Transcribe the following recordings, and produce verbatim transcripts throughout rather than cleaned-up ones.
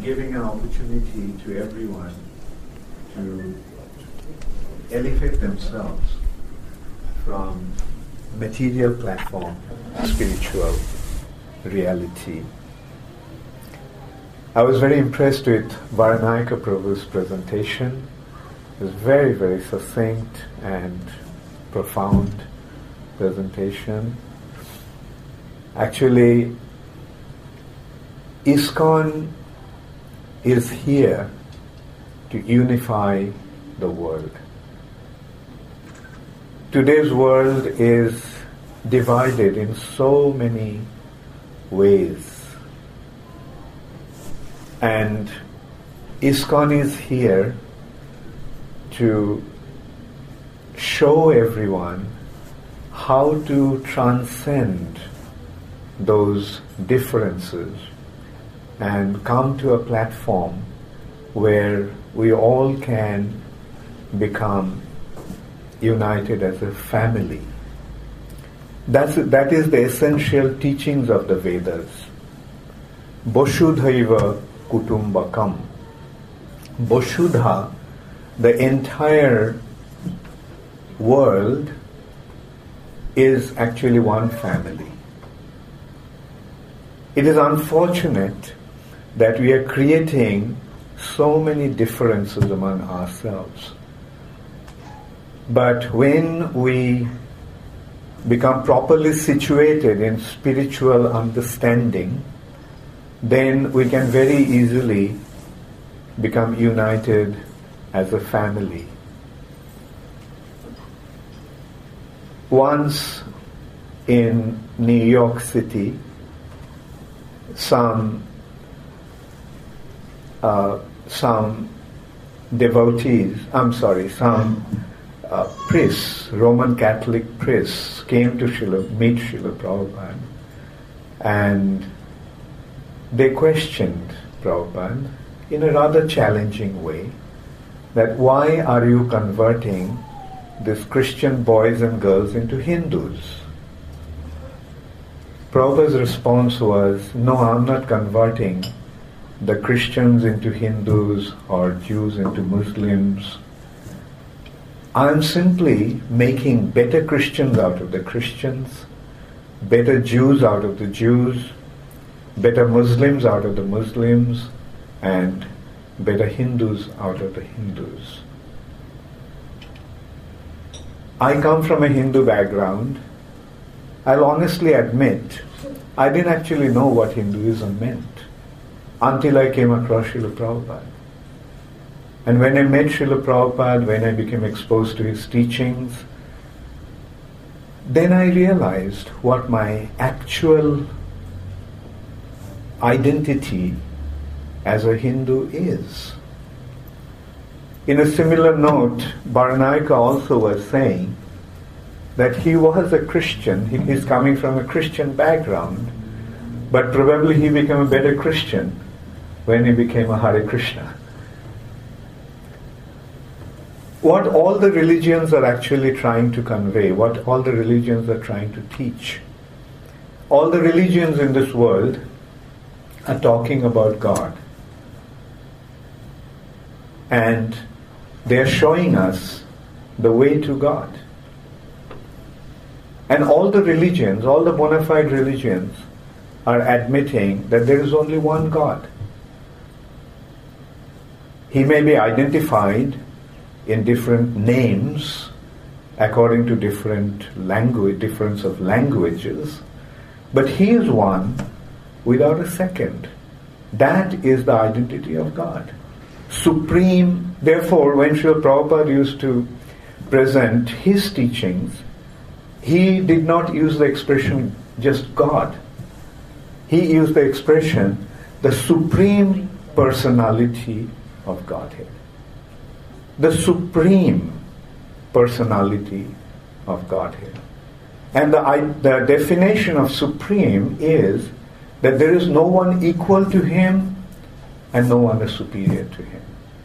giving an opportunity to everyone to elevate themselves from material platform to spiritual reality. I was very impressed with Varanayaka Prabhu's presentation. It was very, very succinct and profound presentation. Actually, ISKCON is here to unify the world. Today's world is divided in so many ways. And ISKCON is here to show everyone how to transcend those differences and come to a platform where we all can become united as a family. That's, that is the essential teachings of the Vedas. Vasudhaiva Kutumbakam. Vasudha, the entire world, is actually one family. It is unfortunate that we are creating so many differences among ourselves. But when we become properly situated in spiritual understanding, then we can very easily become united as a family. Once in New York City, some uh, some devotees, I'm sorry, some uh, priests, Roman Catholic priests, came to Srila, meet Srila Prabhupada, and they questioned Prabhupada in a rather challenging way, that why are you converting these Christian boys and girls into Hindus? Prabhupada's response was, no, I'm not converting the Christians into Hindus or Jews into Muslims. I'm simply making better Christians out of the Christians, better Jews out of the Jews, better Muslims out of the Muslims, and better Hindus out of the Hindus. I come from a Hindu background. I'll honestly admit, I didn't actually know what Hinduism meant until I came across Srila Prabhupada. And when I met Srila Prabhupada, when I became exposed to his teachings, then I realized what my actual identity as a Hindu is. In a similar note, Varanayaka also was saying that he was a Christian, he is coming from a Christian background, but probably he became a better Christian when he became a Hare Krishna. What all the religions are actually trying to convey, what all the religions are trying to teach, all the religions in this world are talking about God. And they are showing us the way to God. And all the religions, all the bona fide religions are admitting that there is only one God. He may be identified in different names according to different language, difference of languages, but He is one without a second. That is the identity of God. Supreme. Therefore, when Srila Prabhupada used to present his teachings, he did not use the expression just God. He used the expression the Supreme Personality of Godhead. The Supreme Personality of Godhead. And the, the definition of Supreme is that there is no one equal to Him and no one is superior to Him.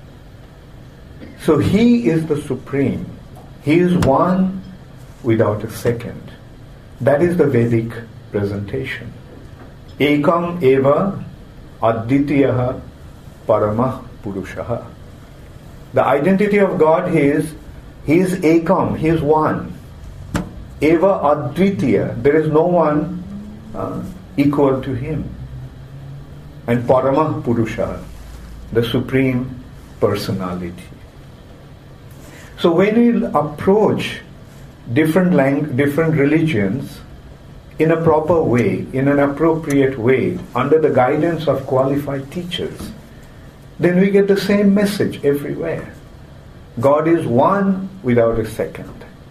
So He is the Supreme. He is one without a second. That is the Vedic presentation. Ekam eva advitiyaha Paramah Purushaha. The identity of God is, He is Ekam, He is one. Eva Advitiya, there is no one uh, equal to Him. And Paramah Purusha, the Supreme Personality. So when we approach different lang- different religions in a proper way, in an appropriate way, under the guidance of qualified teachers, then we get the same message everywhere. God is one without a second.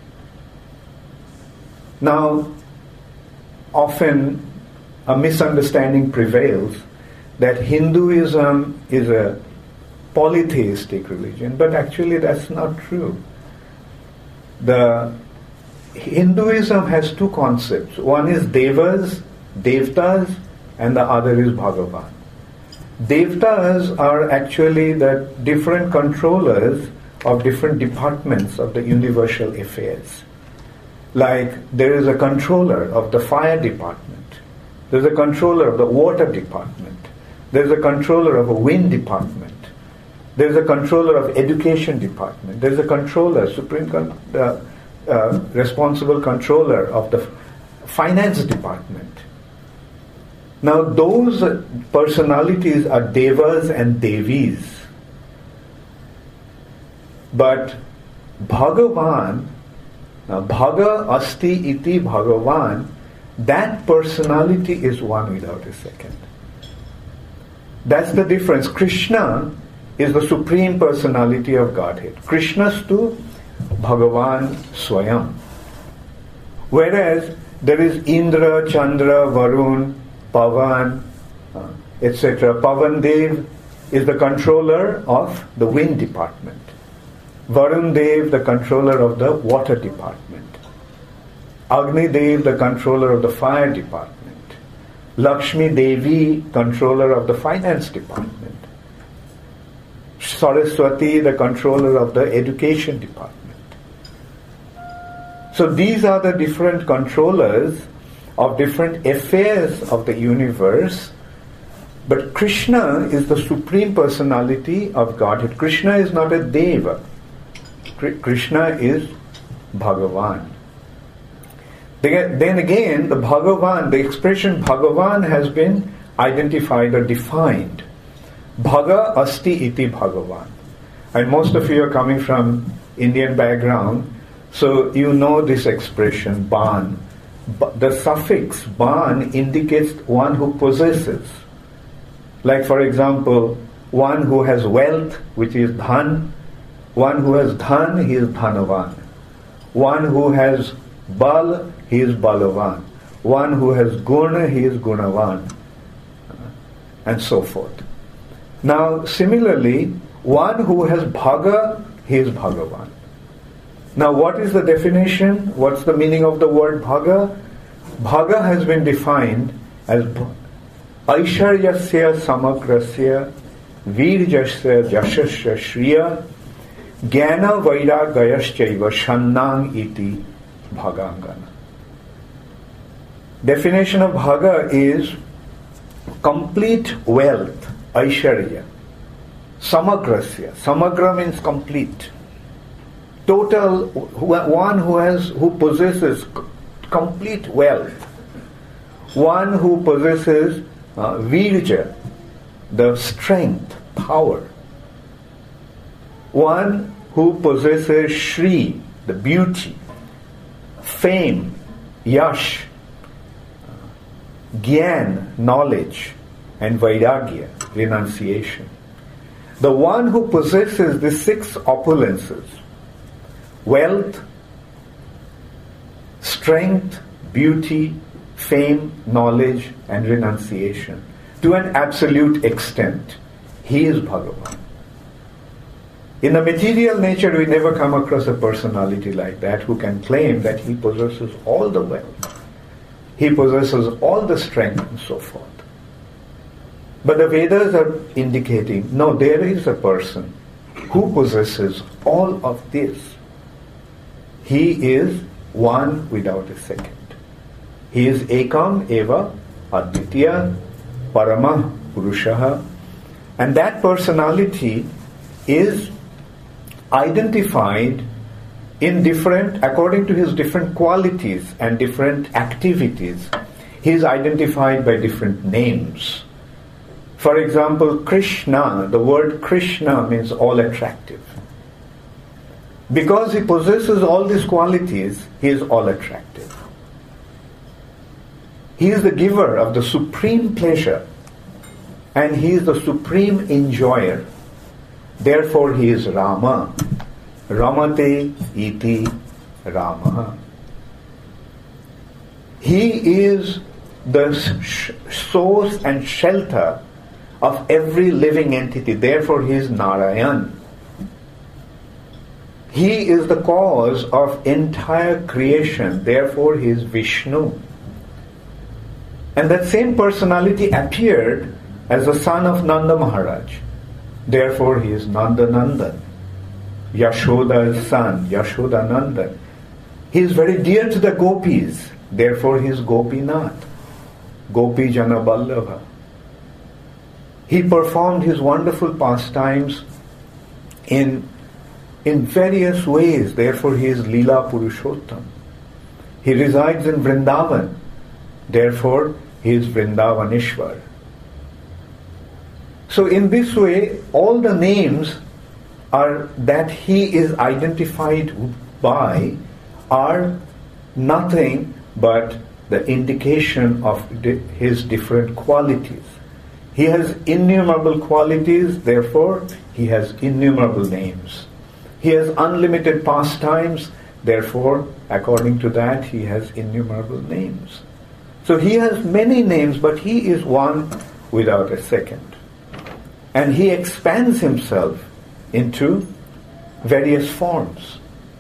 Now, often a misunderstanding prevails that Hinduism is a polytheistic religion, but actually that's not true. The Hinduism has two concepts. One is Devas, Devtas, and the other is Bhagavan. Devtas are actually the different controllers of different departments of the universal affairs. Like there is a controller of the fire department, there's a controller of the water department, there's a controller of a wind department, there's a controller of education department, there's a controller, supreme con- uh, uh, responsible controller of the finance department. Now those personalities are Devas and Devis. But Bhagavan, now Bhaga Asti Iti Bhagavan, that personality is one without a second. That's the difference. Krishna is the Supreme Personality of Godhead. Krishnastu Bhagavan Swayam. Whereas there is Indra, Chandra, Varun, Pavan, uh, et cetera. Pavan Dev is the controller of the wind department. Varun Dev, the controller of the water department. Agni Dev, the controller of the fire department. Lakshmi Devi, controller of the finance department. Saraswati, the controller of the education department. So these are the different controllers of different affairs of the universe. But Krishna is the Supreme Personality of Godhead. Krishna is not a Deva. Krishna is Bhagavan. Then again, the Bhagavan, the expression Bhagavan has been identified or defined. Bhaga Asti Iti Bhagavan. And most of you are coming from Indian background, so you know this expression, Ban. The suffix Ban indicates one who possesses. Like for example, one who has wealth, which is Dhan. One who has Dhan, he is Dhanavan. One who has Bal, he is Balavan. One who has Guna, he is Gunavan. And so forth. Now, similarly, one who has Bhaga, he is Bhagavan. Now, what is the definition? What's the meaning of the word Bhaga? Bhaga has been defined as Aisharyasya Samagrasya Virjasya Jashasya Shriya Jnana Vairagayaschaiva Shannang Iti Bhagangana. Definition of Bhaga is complete wealth, Aisharya. Samagrasya. Samagra means complete. Total, one who has, who possesses complete wealth. One who possesses uh, Virja, the strength, power. One who possesses Shri, the beauty, fame, Yash, Gyan, knowledge, and Vairagya, renunciation. The one who possesses the six opulences, wealth, strength, beauty, fame, knowledge, and renunciation, to an absolute extent, he is Bhagavan. In the material nature, we never come across a personality like that who can claim that he possesses all the wealth, he possesses all the strength, and so forth. But the Vedas are indicating, no, there is a person who possesses all of this. He is one without a second. He is Ekam Eva Advitiya Paramah Purushaha. And that personality is identified in different, according to his different qualities and different activities. He is identified by different names. For example, Krishna, the word Krishna means all attractive. Because he possesses all these qualities, he is all attractive. He is the giver of the supreme pleasure, and he is the supreme enjoyer. Therefore he is Rama. Ramate iti Rama. He is the sh- source and shelter of every living entity. Therefore he is Narayan. He is the cause of entire creation. Therefore he is Vishnu. And that same personality appeared as the son of Nanda Maharaj. Therefore he is Nanda Nandan. Yashoda's son, Yashoda Nandan. He is very dear to the gopis. Therefore he is Gopinath. Gopi Jana Ballabha. He performed his wonderful pastimes in, in various ways. Therefore he is Leela Purushottam. He resides in Vrindavan. Therefore he is Vrindavaneshwar. So in this way, all the names are that he is identified by are nothing but the indication of his different qualities. He has innumerable qualities, therefore he has innumerable names. He has unlimited pastimes, therefore according to that he has innumerable names. So he has many names, but he is one without a second. And he expands himself into various forms.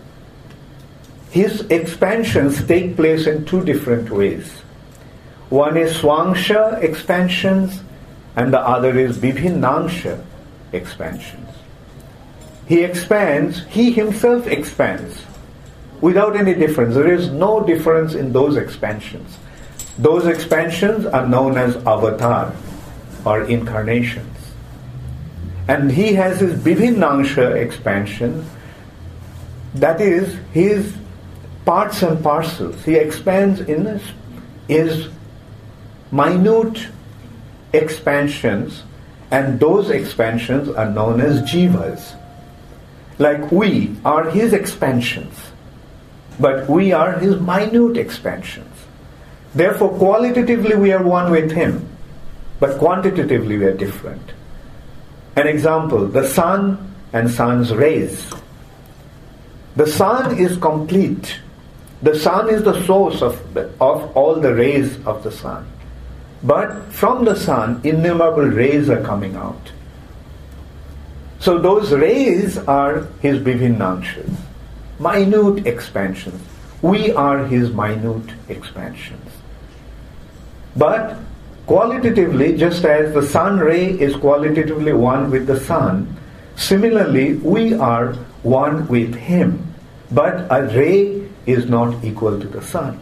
His expansions take place in two different ways. One is Swangsha expansions and the other is Vibhinnangsha expansions. He expands, he himself expands without any difference. There is no difference in those expansions. Those expansions are known as avatar or incarnations. And he has his Vibhinnangsha expansion, that is his parts and parcels. He expands in his, his minute expansions, and those expansions are known as jivas. Like we are his expansions, but we are his minute expansions. Therefore, qualitatively we are one with him, but quantitatively we are different. An example, the sun and sun's rays. The sun is complete. The sun is the source of, the, of all the rays of the sun. But from the sun, innumerable rays are coming out. So those rays are his Vibhinnanshas, minute expansions. We are his minute expansions. But qualitatively, just as the sun ray is qualitatively one with the sun, similarly we are one with him. But a ray is not equal to the sun.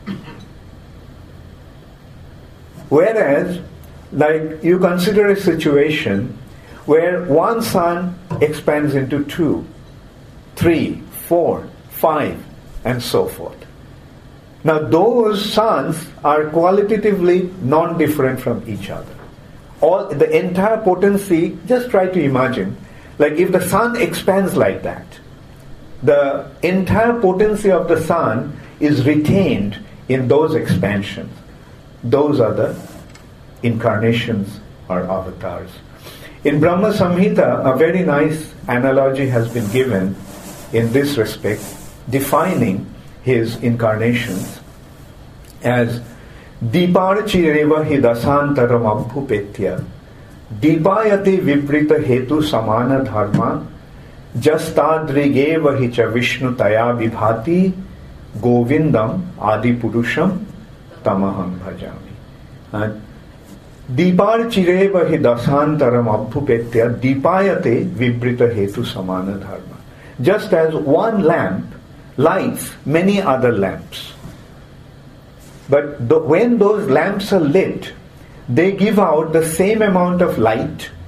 Whereas, like you consider a situation where one sun expands into two, three, four, five, and so forth. Now those suns are qualitatively non-different from each other. All the entire potency, just try to imagine, like if the sun expands like that, the entire potency of the sun is retained in those expansions. Those are the incarnations or avatars. In Brahma Samhita, a very nice analogy has been given in this respect, defining his incarnations as Deeparchireva hi dasantaram abhupetya Deepayati vibrita hetu samana dharma Jastadrigeva hi cha Vishnu taya vibhati Govindam adi purusham tamaham bhajami. Deeparchireva hi dasantaram abhupetya Deepayate vibrita hetu samana dharma. Just as one lamp lights many other lamps. But the, when those lamps are lit, they give out the same amount of light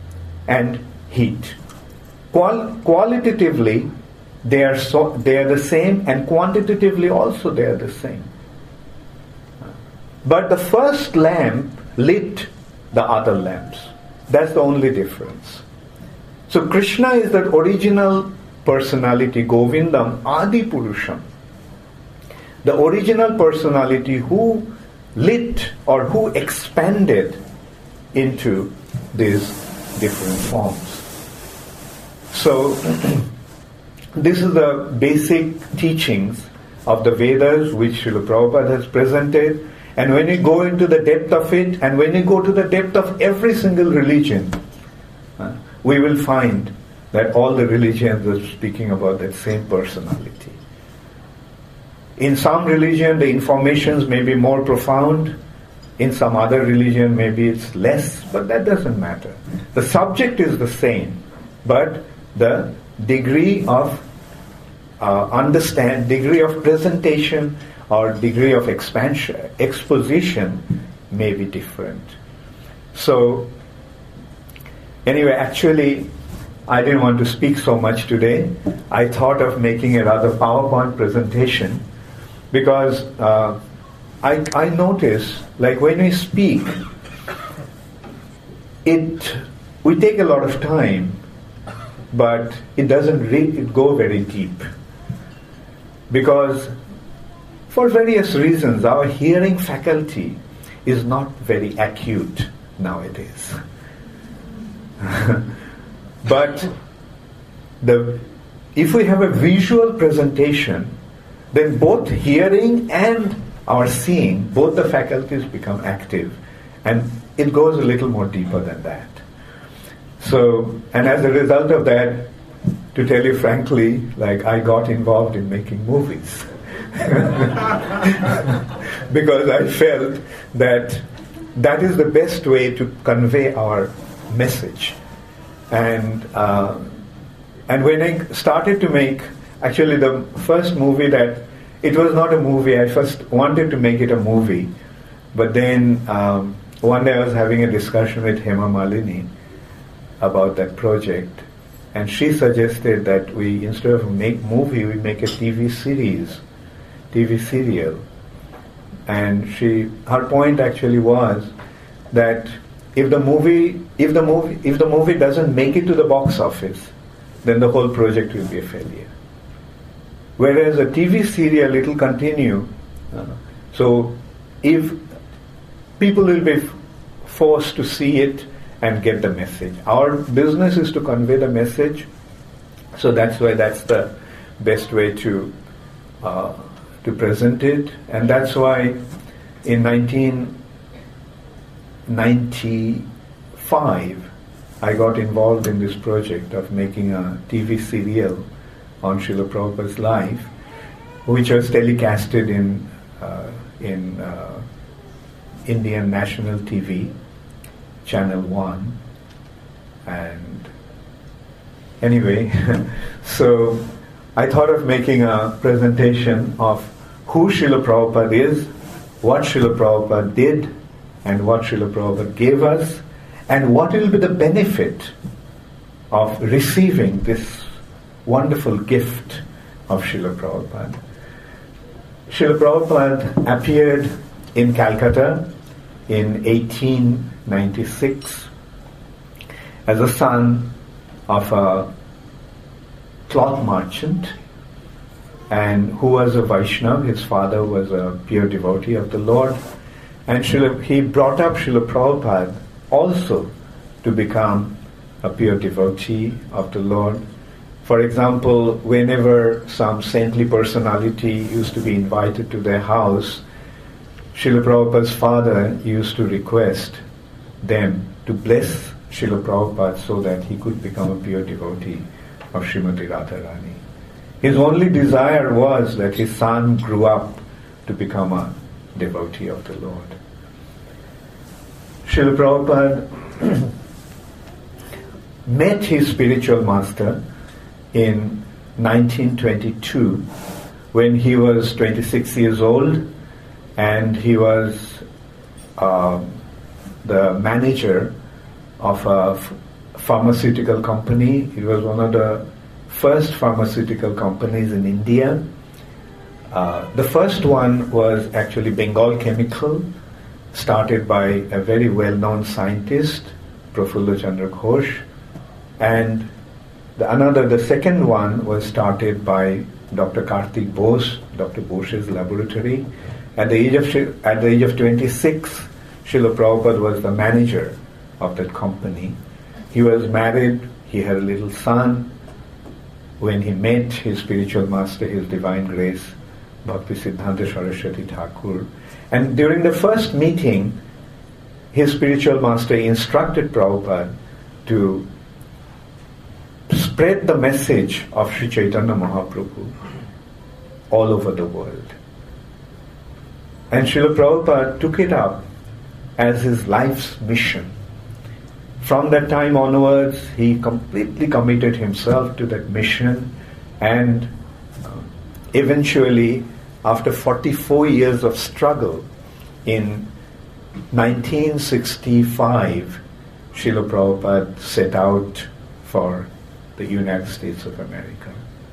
and heat. Qual- qualitatively, they are so they are the same, and quantitatively also they are the same. But the first lamp lit the other lamps. That's the only difference. So Krishna is that original personality, Govindam, Adi Purusham. The original personality who lit or who expanded into these different forms. So this is the basic teachings of the Vedas which Srila Prabhupada has presented. And when you go into the depth of it, and when you go to the depth of every single religion, uh, we will find that all the religions are speaking about that same personality. In some religion, the informations may be more profound. In some other religion, maybe it's less, but that doesn't matter. The subject is the same, but the degree of uh, understand, degree of presentation, or degree of expansion, exposition may be different. So, anyway, actually, I didn't want to speak so much today. I thought of making a rather PowerPoint presentation because uh, I, I notice, like when we speak, it we take a lot of time, but it doesn't really go very deep. Because for various reasons, our hearing faculty is not very acute nowadays. But the, if we have a visual presentation, then both hearing and our seeing, both the faculties become active. And it goes a little more deeper than that. So, and as a result of that, to tell you frankly, like I got involved in making movies. Because I felt that that is the best way to convey our message. And uh, and when I started to make, actually the first movie that, it was not a movie, I first wanted to make it a movie, but then um, one day I was having a discussion with Hema Malini about that project, and she suggested that we, instead of make movie, we make a T V series, T V serial. And she, her point actually was that if the movie, if the movie, if the movie doesn't make it to the box office, then the whole project will be a failure. Whereas a T V serial, it will continue. Uh, so if people will be f- forced to see it and get the message. Our business is to convey the message, so that's why that's the best way to uh, to present it, and that's why in nineteen ninety-five I got involved in this project of making a T V serial on Srila Prabhupada's life, which was telecasted in uh, in uh, Indian National T V, Channel one. And anyway, so I thought of making a presentation of who Srila Prabhupada is, what Srila Prabhupada did, and what Srila Prabhupada gave us, and what will be the benefit of receiving this wonderful gift of Srila Prabhupada. Srila Prabhupada appeared in Calcutta in eighteen ninety-six as a son of a cloth merchant, and who was a Vaishnava. His father was a pure devotee of the Lord, and Srila, he brought up Srila Prabhupada also to become a pure devotee of the Lord. For example, whenever some saintly personality used to be invited to their house, Srila Prabhupada's father used to request them to bless Srila Prabhupada so that he could become a pure devotee of Srimati Radharani. His only desire was that his son grew up to become a devotee of the Lord. Srila Prabhupada met his spiritual master in nineteen twenty-two when he was twenty-six years old, and he was uh, the manager of a f- pharmaceutical company. It was one of the first pharmaceutical companies in India. Uh, the first one was actually Bengal Chemical, started by a very well-known scientist, Prafulla Chandra Ghosh, and the another, the second one was started by Doctor Karthik Bose, Doctor Bose's laboratory. At the age of at the age of twenty-six, Srila Prabhupada was the manager of that company. He was married. He had a little son. When he met his spiritual master, His Divine Grace, Bhakti Siddhanta Saraswati Thakur, and during the first meeting, his spiritual master instructed Prabhupada to spread the message of Sri Chaitanya Mahaprabhu all over the world. And Srila Prabhupada took it up as his life's mission. From that time onwards, he completely committed himself to that mission, and uh, eventually, after forty-four years of struggle, in nineteen sixty-five, Srila Prabhupada set out for the United States of America.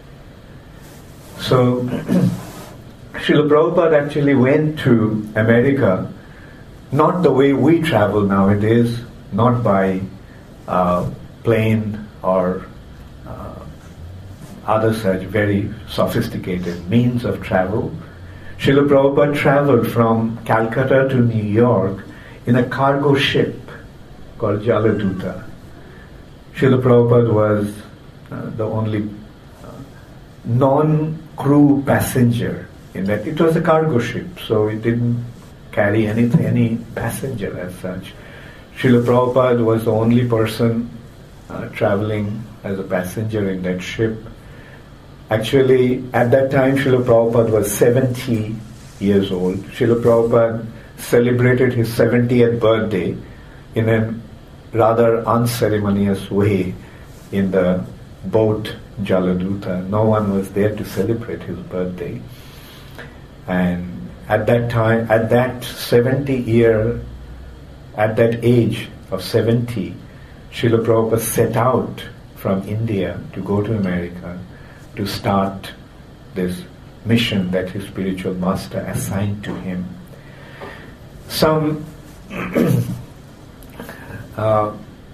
So, Srila Prabhupada actually went to America not the way we travel nowadays, not by uh, plane or uh, other such very sophisticated means of travel. Srila Prabhupada traveled from Calcutta to New York in a cargo ship called Jaladuta. Srila Prabhupada was uh, the only uh, non-crew passenger in that. It was a cargo ship, so it didn't carry any, any passenger as such. Srila Prabhupada was the only person uh, traveling as a passenger in that ship. Actually, at that time, Srila Prabhupada was seventy years old. Srila Prabhupada celebrated his seventieth birthday in a rather unceremonious way in the boat Jaladuta. No one was there to celebrate his birthday. And at that time, at that seventy year, at that age of seventy, Srila Prabhupada set out from India to go to America to start this mission that his spiritual master assigned to him. Some uh,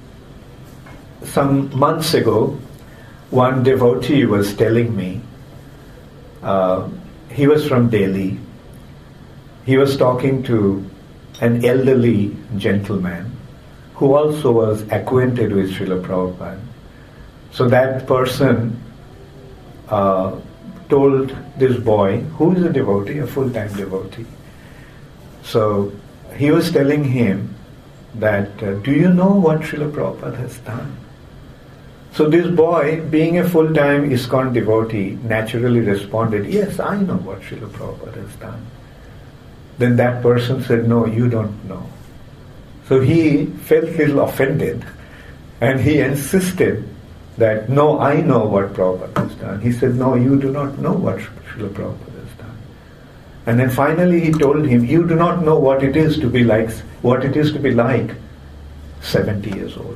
some months ago, one devotee was telling me, uh, he was from Delhi. He was talking to an elderly gentleman who also was acquainted with Srila Prabhupada. So that person uh, told this boy, who is a devotee, a full-time devotee. So he was telling him that, uh, do you know what Srila Prabhupada has done? So this boy, being a full-time ISKCON devotee, naturally responded, yes, I know what Srila Prabhupada has done. Then that person said, no, you don't know. So he felt a little offended, and he insisted that, no, I know what Prabhupada has done. He said, no, you do not know what Srila Prabhupada has done. And then finally he told him, you do not know what it is to be like, what it is to be like seventy years old.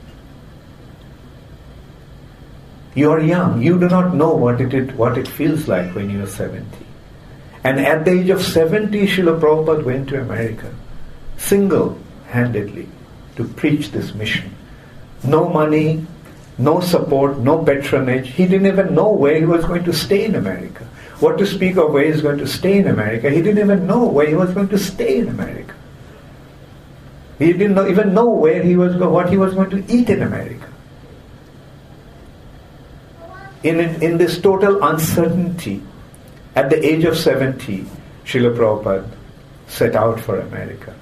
You are young. You do not know what it is, what it feels like when you are seventy. And at the age of seventy, Srila Prabhupada went to America, single-handedly, to preach this mission. No money, no support, no patronage. He didn't even know where he was going to stay in America. What to speak of where he was going to stay in America. He didn't even know where he was going to stay in America. He didn't know, even know where he was, what he was going to eat in America. In, in, in this total uncertainty, at the age of seventy, Srila Prabhupada set out for America.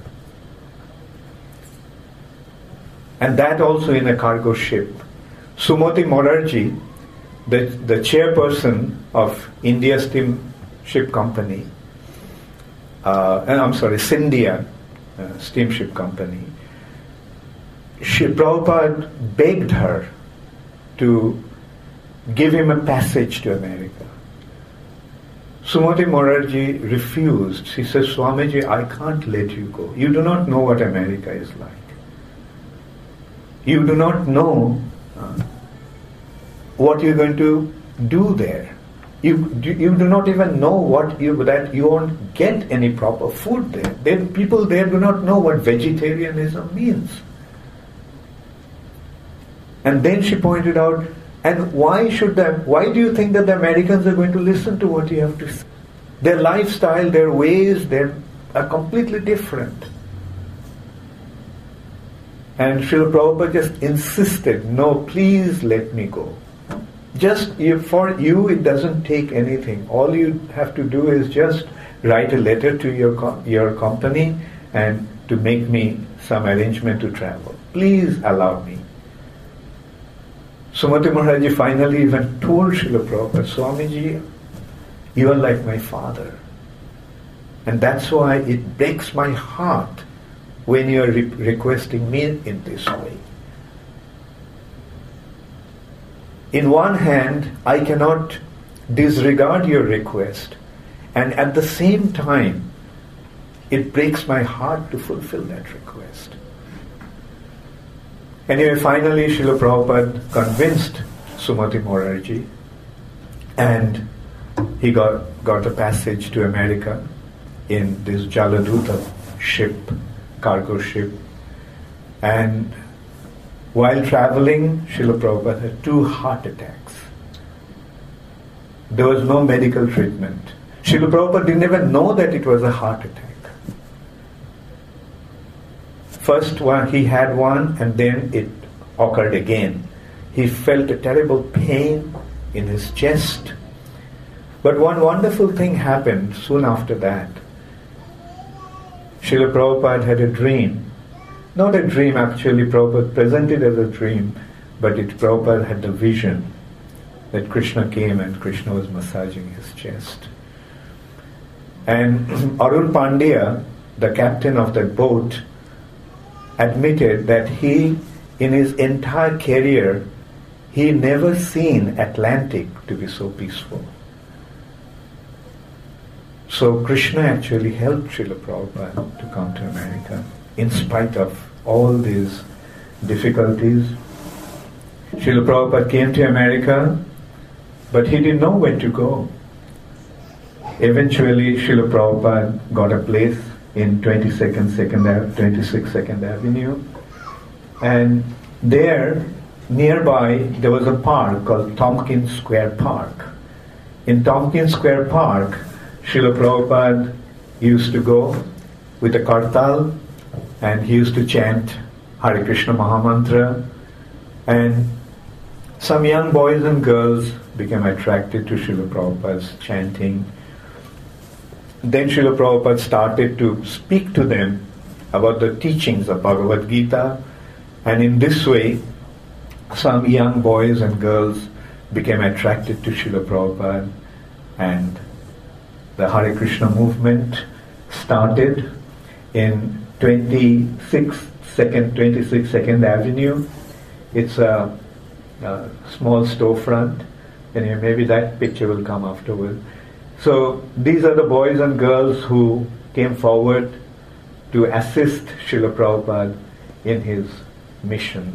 And that also in a cargo ship. Sumati Morarji, the, the chairperson of India Steamship Company, uh, and I'm sorry, Scindia uh, Steamship Company, Shri Prabhupada begged her to give him a passage to America. Sumati Morarji refused. She says, Swamiji, I can't let you go. You do not know what America is like. You do not know uh, what you're going to do there. You, you do not even know what you, that you won't get any proper food there. Then people there do not know what vegetarianism means. And then she pointed out, and why should them, why do you think that the Americans are going to listen to what you have to say? Their lifestyle, their ways, they're are completely different. And Srila Prabhupada just insisted, no, please let me go. Just if for you it doesn't take anything. All you have to do is just write a letter to your co- your company and to make me some arrangement to travel. Please allow me. Sumati Maharaji finally even told Srila Prabhupada, Swamiji, you are like my father. And that's why it breaks my heart when you are re- requesting me in this way. In one hand, I cannot disregard your request, and at the same time, it breaks my heart to fulfill that request. Anyway, finally, Srila Prabhupada convinced Sumati Morarji, and he got, got a passage to America in this Jaladuta ship, cargo ship, and while traveling, Srila Prabhupada had two heart attacks. There was no medical treatment. Srila Prabhupada didn't even know that it was a heart attack. First one, he had one, and then it occurred again. He felt a terrible pain in his chest. But one wonderful thing happened soon after that. Srila Prabhupada had a dream. Not a dream actually, Prabhupada presented as a dream, but it Prabhupada had the vision that Krishna came and Krishna was massaging his chest. And Arun Pandya, the captain of that boat, admitted that he, in his entire career, he never seen Atlantic to be so peaceful. So Krishna actually helped Srila Prabhupada to come to America in spite of all these difficulties. Srila Prabhupada came to America, but he didn't know when to go. Eventually, Srila Prabhupada got a place in twenty-second, second, twenty-sixth second Avenue, and there, nearby, there was a park called Tompkins Square Park. In Tompkins Square Park, Srila Prabhupada used to go with a kartal, and he used to chant Hare Krishna Mahamantra, and some young boys and girls became attracted to Srila Prabhupada's chanting. Then Srila Prabhupada started to speak to them about the teachings of Bhagavad Gita, and in this way, some young boys and girls became attracted to Srila Prabhupada, and the Hare Krishna movement started in twenty-sixth second, twenty-sixth second Avenue. It's a, a small storefront, and maybe that picture will come afterward. So these are the boys and girls who came forward to assist Srila Prabhupada in his mission.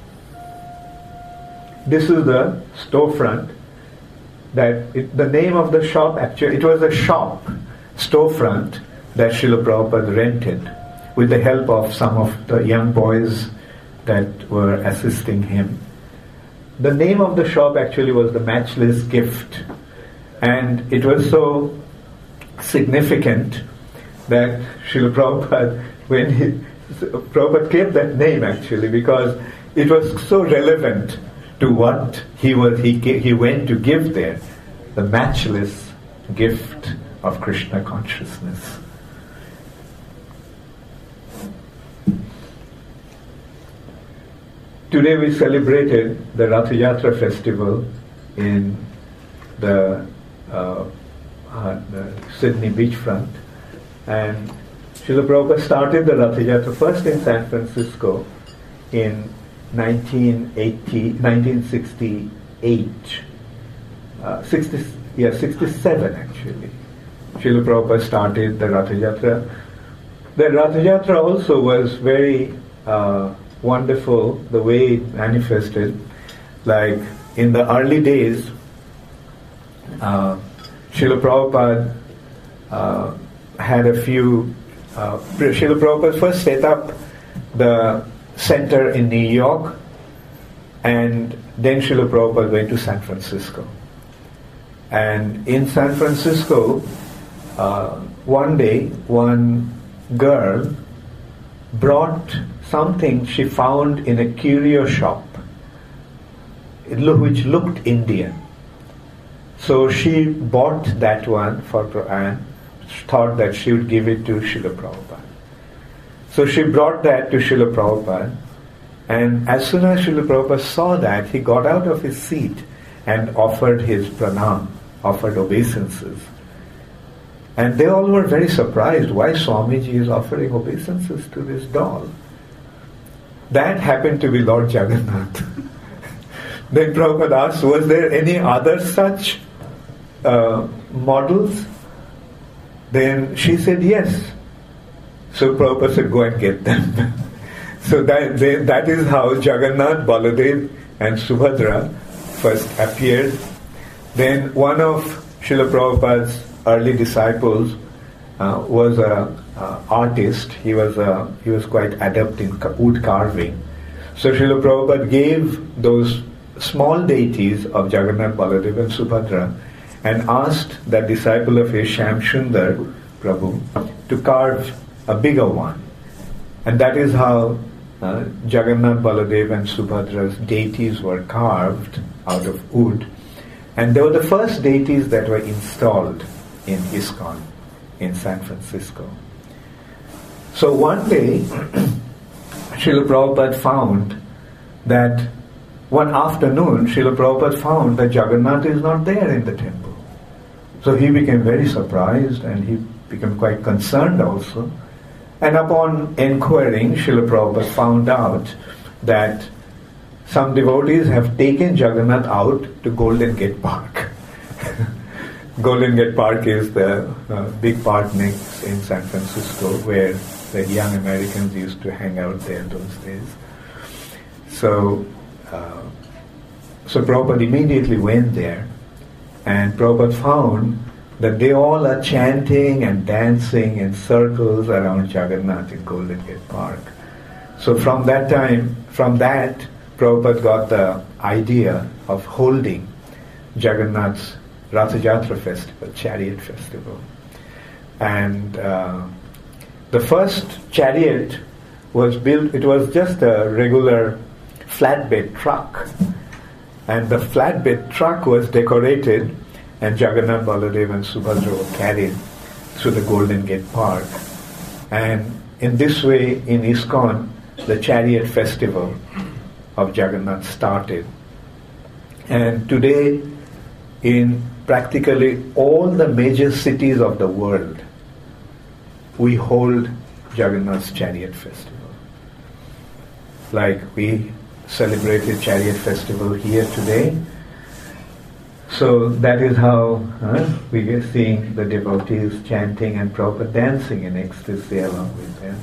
This is the storefront. That it, the name of the shop, actually, it was a shop, storefront, that Srila Prabhupada rented with the help of some of the young boys that were assisting him. The name of the shop actually was the Matchless Gift, and it was so significant that Srila Prabhupada, when he, Prabhupada kept that name actually because it was so relevant to what he was he he went to give there, the matchless gift of Krishna consciousness. Today we celebrated the Rath Yatra festival in the, uh, uh, the Sydney beachfront, and Srila Prabhupada started the Rath Yatra first in San Francisco in nineteen eighty, nineteen sixty-eight, uh, sixty, yeah, sixty-seven actually. Srila Prabhupada started the Rath Yatra. The Rath Yatra also was very uh, wonderful the way it manifested. Like in the early days, uh, Srila Prabhupada uh, had a few. Uh, Srila Prabhupada first set up the center in New York, and then Srila Prabhupada went to San Francisco. And in San Francisco, uh, one day, one girl brought something she found in a curio shop, it lo- which looked Indian. So she bought that one for and thought that she would give it to Srila Prabhupada. So she brought that to Srila Prabhupada, and as soon as Srila Prabhupada saw that, he got out of his seat and offered his pranam, offered obeisances. And they all were very surprised why Swamiji is offering obeisances to this doll. That happened to be Lord Jagannath. Then Prabhupada asked, was there any other such uh, models? Then she said yes. So Prabhupada said, go and get them. So that they, that is how Jagannath, Baladev and Subhadra first appeared. Then one of Srila Prabhupada's early disciples uh, was a uh, artist. He was a, he was quite adept in wood carving. So Srila Prabhupada gave those small deities of Jagannath, Baladev and Subhadra and asked that disciple of his, Shyam Sundar Prabhu, to carve a bigger one. And that is how uh, Jagannath, Baladev and Subhadra's deities were carved out of wood. And they were the first deities that were installed in ISKCON in San Francisco. So one day, Srila Prabhupada found that one afternoon, Srila Prabhupada found that Jagannath is not there in the temple. So he became very surprised and he became quite concerned also. And upon inquiring, Srila Prabhupada found out that some devotees have taken Jagannath out to Golden Gate Park. Golden Gate Park is the uh, big park next in San Francisco where the young Americans used to hang out there those days. So, uh, so Prabhupada immediately went there, and Prabhupada found that they all are chanting and dancing in circles around Jagannath in Golden Gate Park. So from that time, from that, Prabhupada got the idea of holding Jagannath's Ratha Jatra festival, chariot festival. And uh, the first chariot was built, it was just a regular flatbed truck. And the flatbed truck was decorated, and Jagannath, Baladev and Subhadra were carried through the Golden Gate Park. And in this way, in ISKCON, the chariot festival of Jagannath started. And today, in practically all the major cities of the world, we hold Jagannath's chariot festival. Like we celebrated chariot festival here today. So that is how huh, we are seeing the devotees chanting and Prabhupada dancing in ecstasy along with them.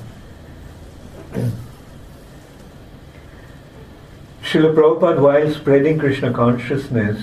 Srila Prabhupada, while spreading Krishna consciousness,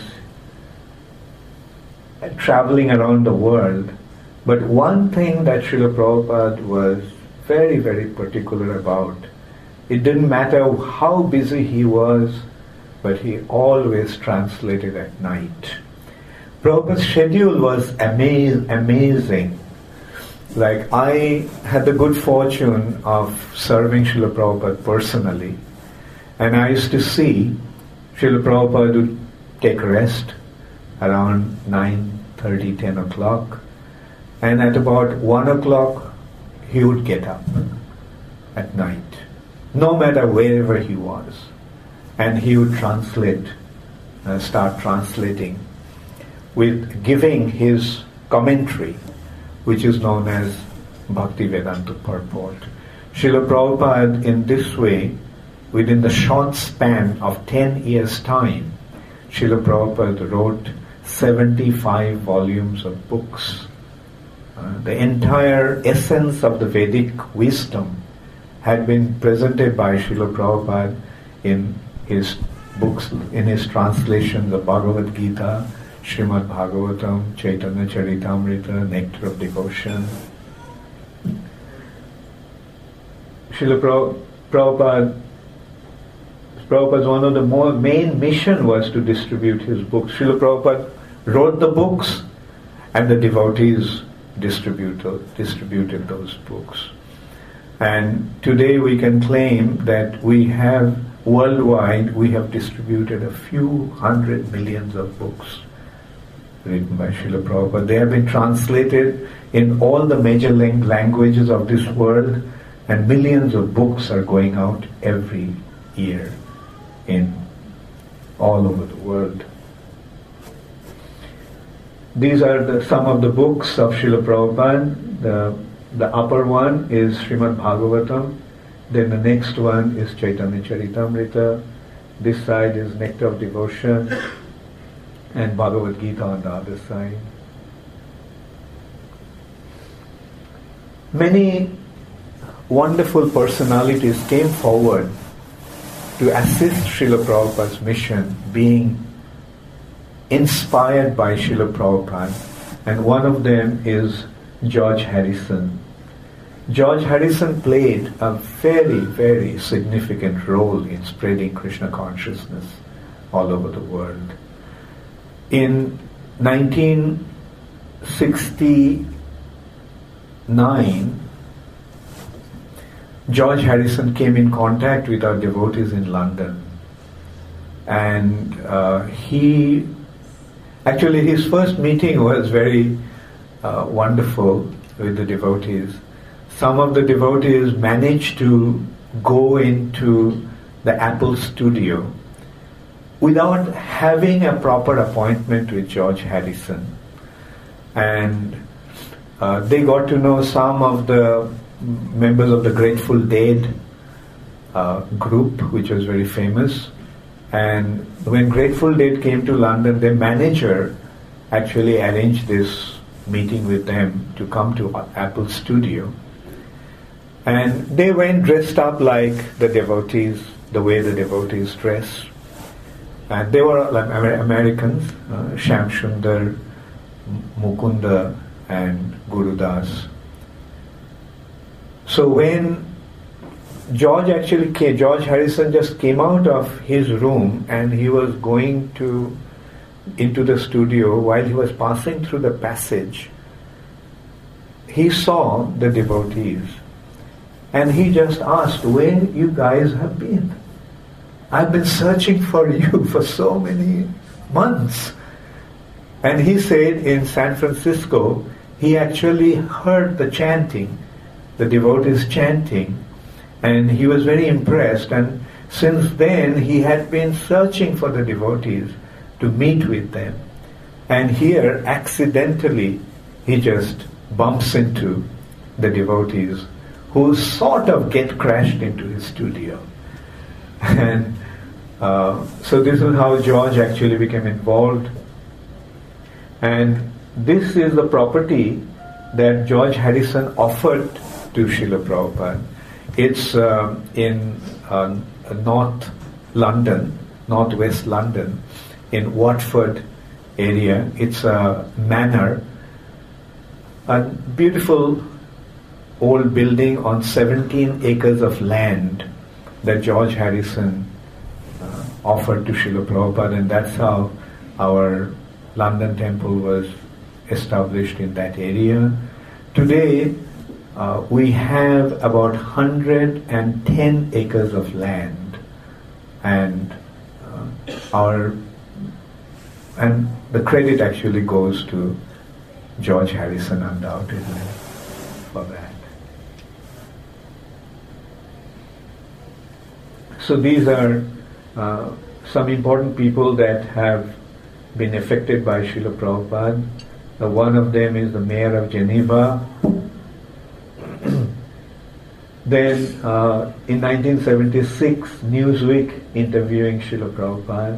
and traveling around the world, but one thing that Srila Prabhupada was very, very particular about, it didn't matter how busy he was, but he always translated at night. Prabhupada's schedule was amaz- amazing. Like I had the good fortune of serving Srila Prabhupada personally, and I used to see Srila Prabhupada would take rest around nine thirty, ten o'clock, and at about one o'clock he would get up at night, no matter wherever he was, and he would translate, uh, start translating, with giving his commentary, which is known as Bhakti Vedanta Purport. Srila Prabhupada, in this way, within the short span of ten years' time, Srila Prabhupada wrote seventy-five volumes of books. Uh, the entire essence of the Vedic wisdom had been presented by Srila Prabhupada in his books, in his translations of Bhagavad Gita, Srimad Bhagavatam, Chaitanya Charitamrita, Nectar of Devotion. Srila Prabhupada, Prabhupada's one of the more main mission was to distribute his books. Srila Prabhupada wrote the books and the devotees distributed, distributed those books. And today we can claim that we have, worldwide, we have distributed a few hundred millions of books written by Srila Prabhupada. They have been translated in all the major lang- languages of this world, and millions of books are going out every year in all over the world. These are the, some of the books of Srila Prabhupada. The, the upper one is Srimad Bhagavatam. Then the next one is Chaitanya Charitamrita. This side is Nectar of Devotion, and Bhagavad Gita on the other side. Many wonderful personalities came forward to assist Srila Prabhupada's mission, being inspired by Srila Prabhupada, and one of them is George Harrison. George Harrison played a very, very significant role in spreading Krishna consciousness all over the world. In nineteen sixty-nine, George Harrison came in contact with our devotees in London, and uh, he actually his first meeting was very uh, wonderful with the devotees. Some of the devotees managed to go into the Apple studio without having a proper appointment with George Harrison, and uh, they got to know some of the members of the Grateful Dead uh, group, which was very famous. And when Grateful Dead came to London, their manager actually arranged this meeting with them to come to Apple studio. And they went dressed up like the devotees, the way the devotees dress. And they were like Americans, uh, Shyam Sundar, Mukunda, and Guru Das. So when George actually came, George Harrison just came out of his room and he was going to into the studio. While he was passing through the passage, he saw the devotees, and he just asked, "Where you guys have been? I've been searching for you for so many months." And he said in San Francisco, he actually heard the chanting, the devotees chanting, and he was very impressed. And since then, he had been searching for the devotees to meet with them. And here, accidentally, he just bumps into the devotees who sort of get crashed into his studio. And uh, so this is how George actually became involved. And this is the property that George Harrison offered to Srila Prabhupada. It's uh, in uh, North London, Northwest London, in Watford area. It's a manor, a beautiful old building on seventeen acres of land that George Harrison uh, offered to Srila Prabhupada, and that's how our London temple was established in that area. Today, uh, we have about one hundred ten acres of land, and uh, our and the credit actually goes to George Harrison, undoubtedly, for that. So these are uh, some important people that have been affected by Srila Prabhupada. Uh, one of them is the mayor of Geneva. Then uh, in nineteen seventy-six, Newsweek interviewing Srila Prabhupada.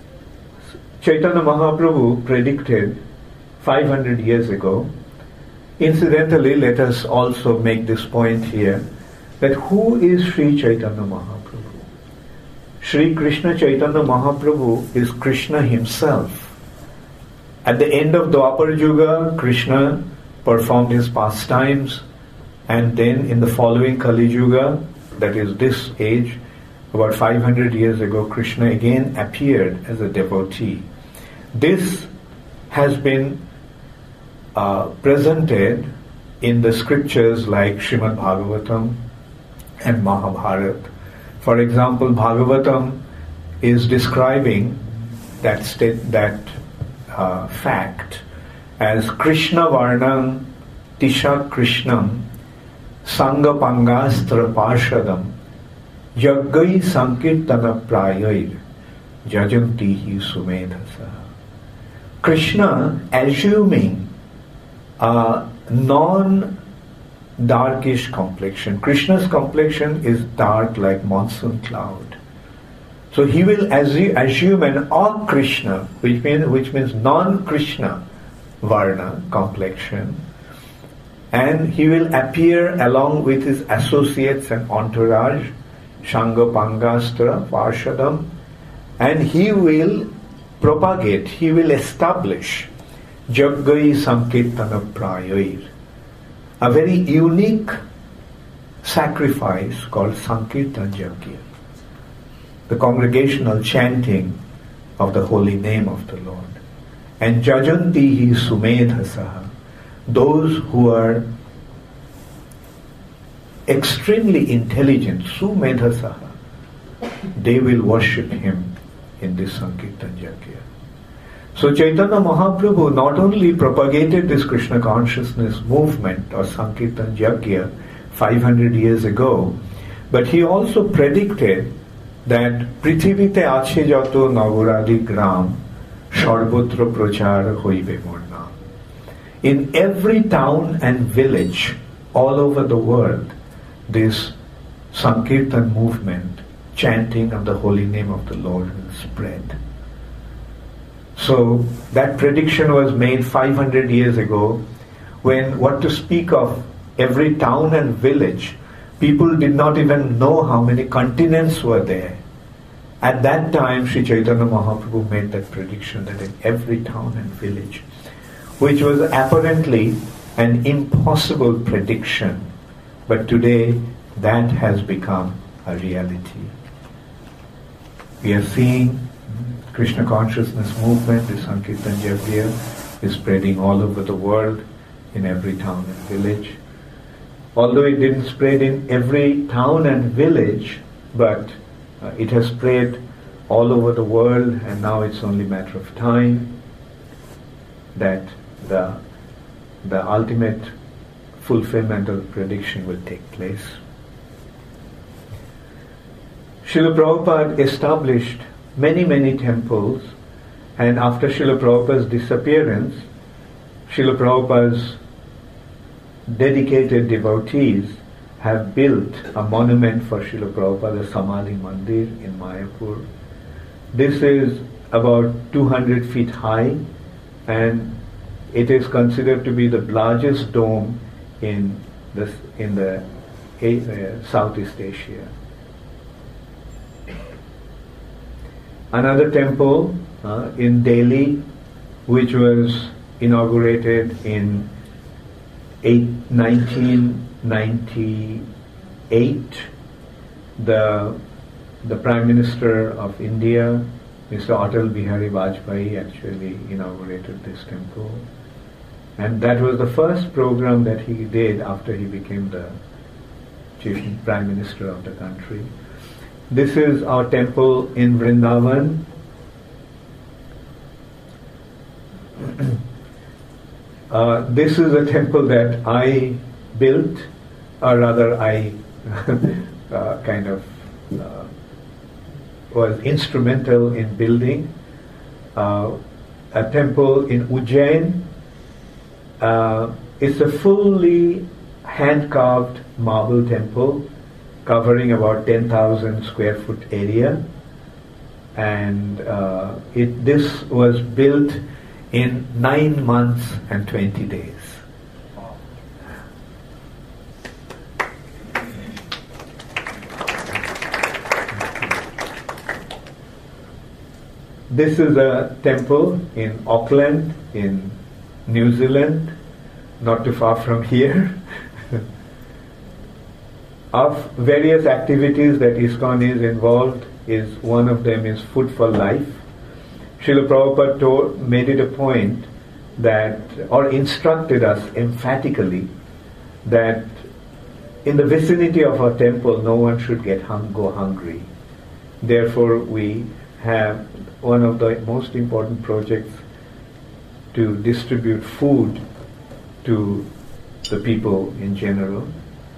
Chaitanya Mahaprabhu predicted five hundred years ago Incidentally, let us also make this point here, that who is Sri Chaitanya Mahaprabhu? Sri Krishna Chaitanya Mahaprabhu is Krishna himself. At the end of Dwapar Yuga, Krishna performed his pastimes, and then in the following Kali Yuga, that is this age, about five hundred years ago, Krishna again appeared as a devotee. This has been uh, presented in the scriptures like Srimad Bhagavatam and Mahabharata. For example, Bhagavatam is describing that state, that uh, fact as Krishna Varnam Tisha Krishnam Sangha Pangastra Parshadam Jaggai Sankirtana Prayayir Jajantihi Sumedhasa. Krishna assuming a non-darkish complexion. Krishna's complexion is dark like monsoon cloud. So he will assume, assume an a-Krishna, which means, which means non-Krishna Varna complexion, and he will appear along with his associates and entourage, Shanga Pangastra, Parshadam, and he will propagate, he will establish Jaggai Sankirtana Prayayir, a very unique sacrifice called Sankirtan Yajna, the congregational chanting of the holy name of the Lord. And Jajantihi Sumedhasaha, those who are extremely intelligent, Sumedhasaha, they will worship him in this Sankirtan Yajna. So Chaitanya Mahaprabhu not only propagated this Krishna consciousness movement or Sankirtan Yajna five hundred years ago, but he also predicted that Prithivite ache jato nagoradi gram sarbotra prachar hoibe mor naam. In every town and village all over the world, this Sankirtan movement, chanting of the holy name of the Lord, will spread. So that prediction was made five hundred years ago, when, what to speak of, every town and village, people did not even know how many continents were there. At that time, Sri Chaitanya Mahaprabhu made that prediction that in every town and village, which was apparently an impossible prediction, but today that has become a reality. We are seeing Krishna consciousness movement, the Sankirtan Yajna, is spreading all over the world, in every town and village. Although it didn't spread in every town and village, but uh, it has spread all over the world, and now it's only a matter of time that the, the ultimate fulfillment of the prediction will take place. Srila Prabhupada established many, many temples, and after Srila Prabhupada's disappearance, Srila Prabhupada's dedicated devotees have built a monument for Srila Prabhupada, the Samadhi Mandir in Mayapur. This is about two hundred feet high, and it is considered to be the largest dome in the, in the uh, Southeast Asia. Another temple uh, in Delhi, which was inaugurated in nineteen ninety-eight, the the Prime Minister of India, Mister Atal Bihari Vajpayee, actually inaugurated this temple, and that was the first program that he did after he became the Chief Prime Minister of the country. This is our temple in Vrindavan. uh, this is a temple that I built, or rather I uh, kind of uh, was instrumental in building. Uh, a temple in Ujjain. Uh, it's a fully hand-carved marble temple, covering about ten thousand square foot area, and uh, it, this was built in nine months and twenty days. this is a temple in Auckland, in New Zealand, not too far from here. Of various activities that ISKCON is involved, is one of them is Food for Life. Srila Prabhupada told, made it a point that, or instructed us emphatically, that in the vicinity of our temple no one should get hung, go hungry. Therefore we have one of the most important projects to distribute food to the people in general.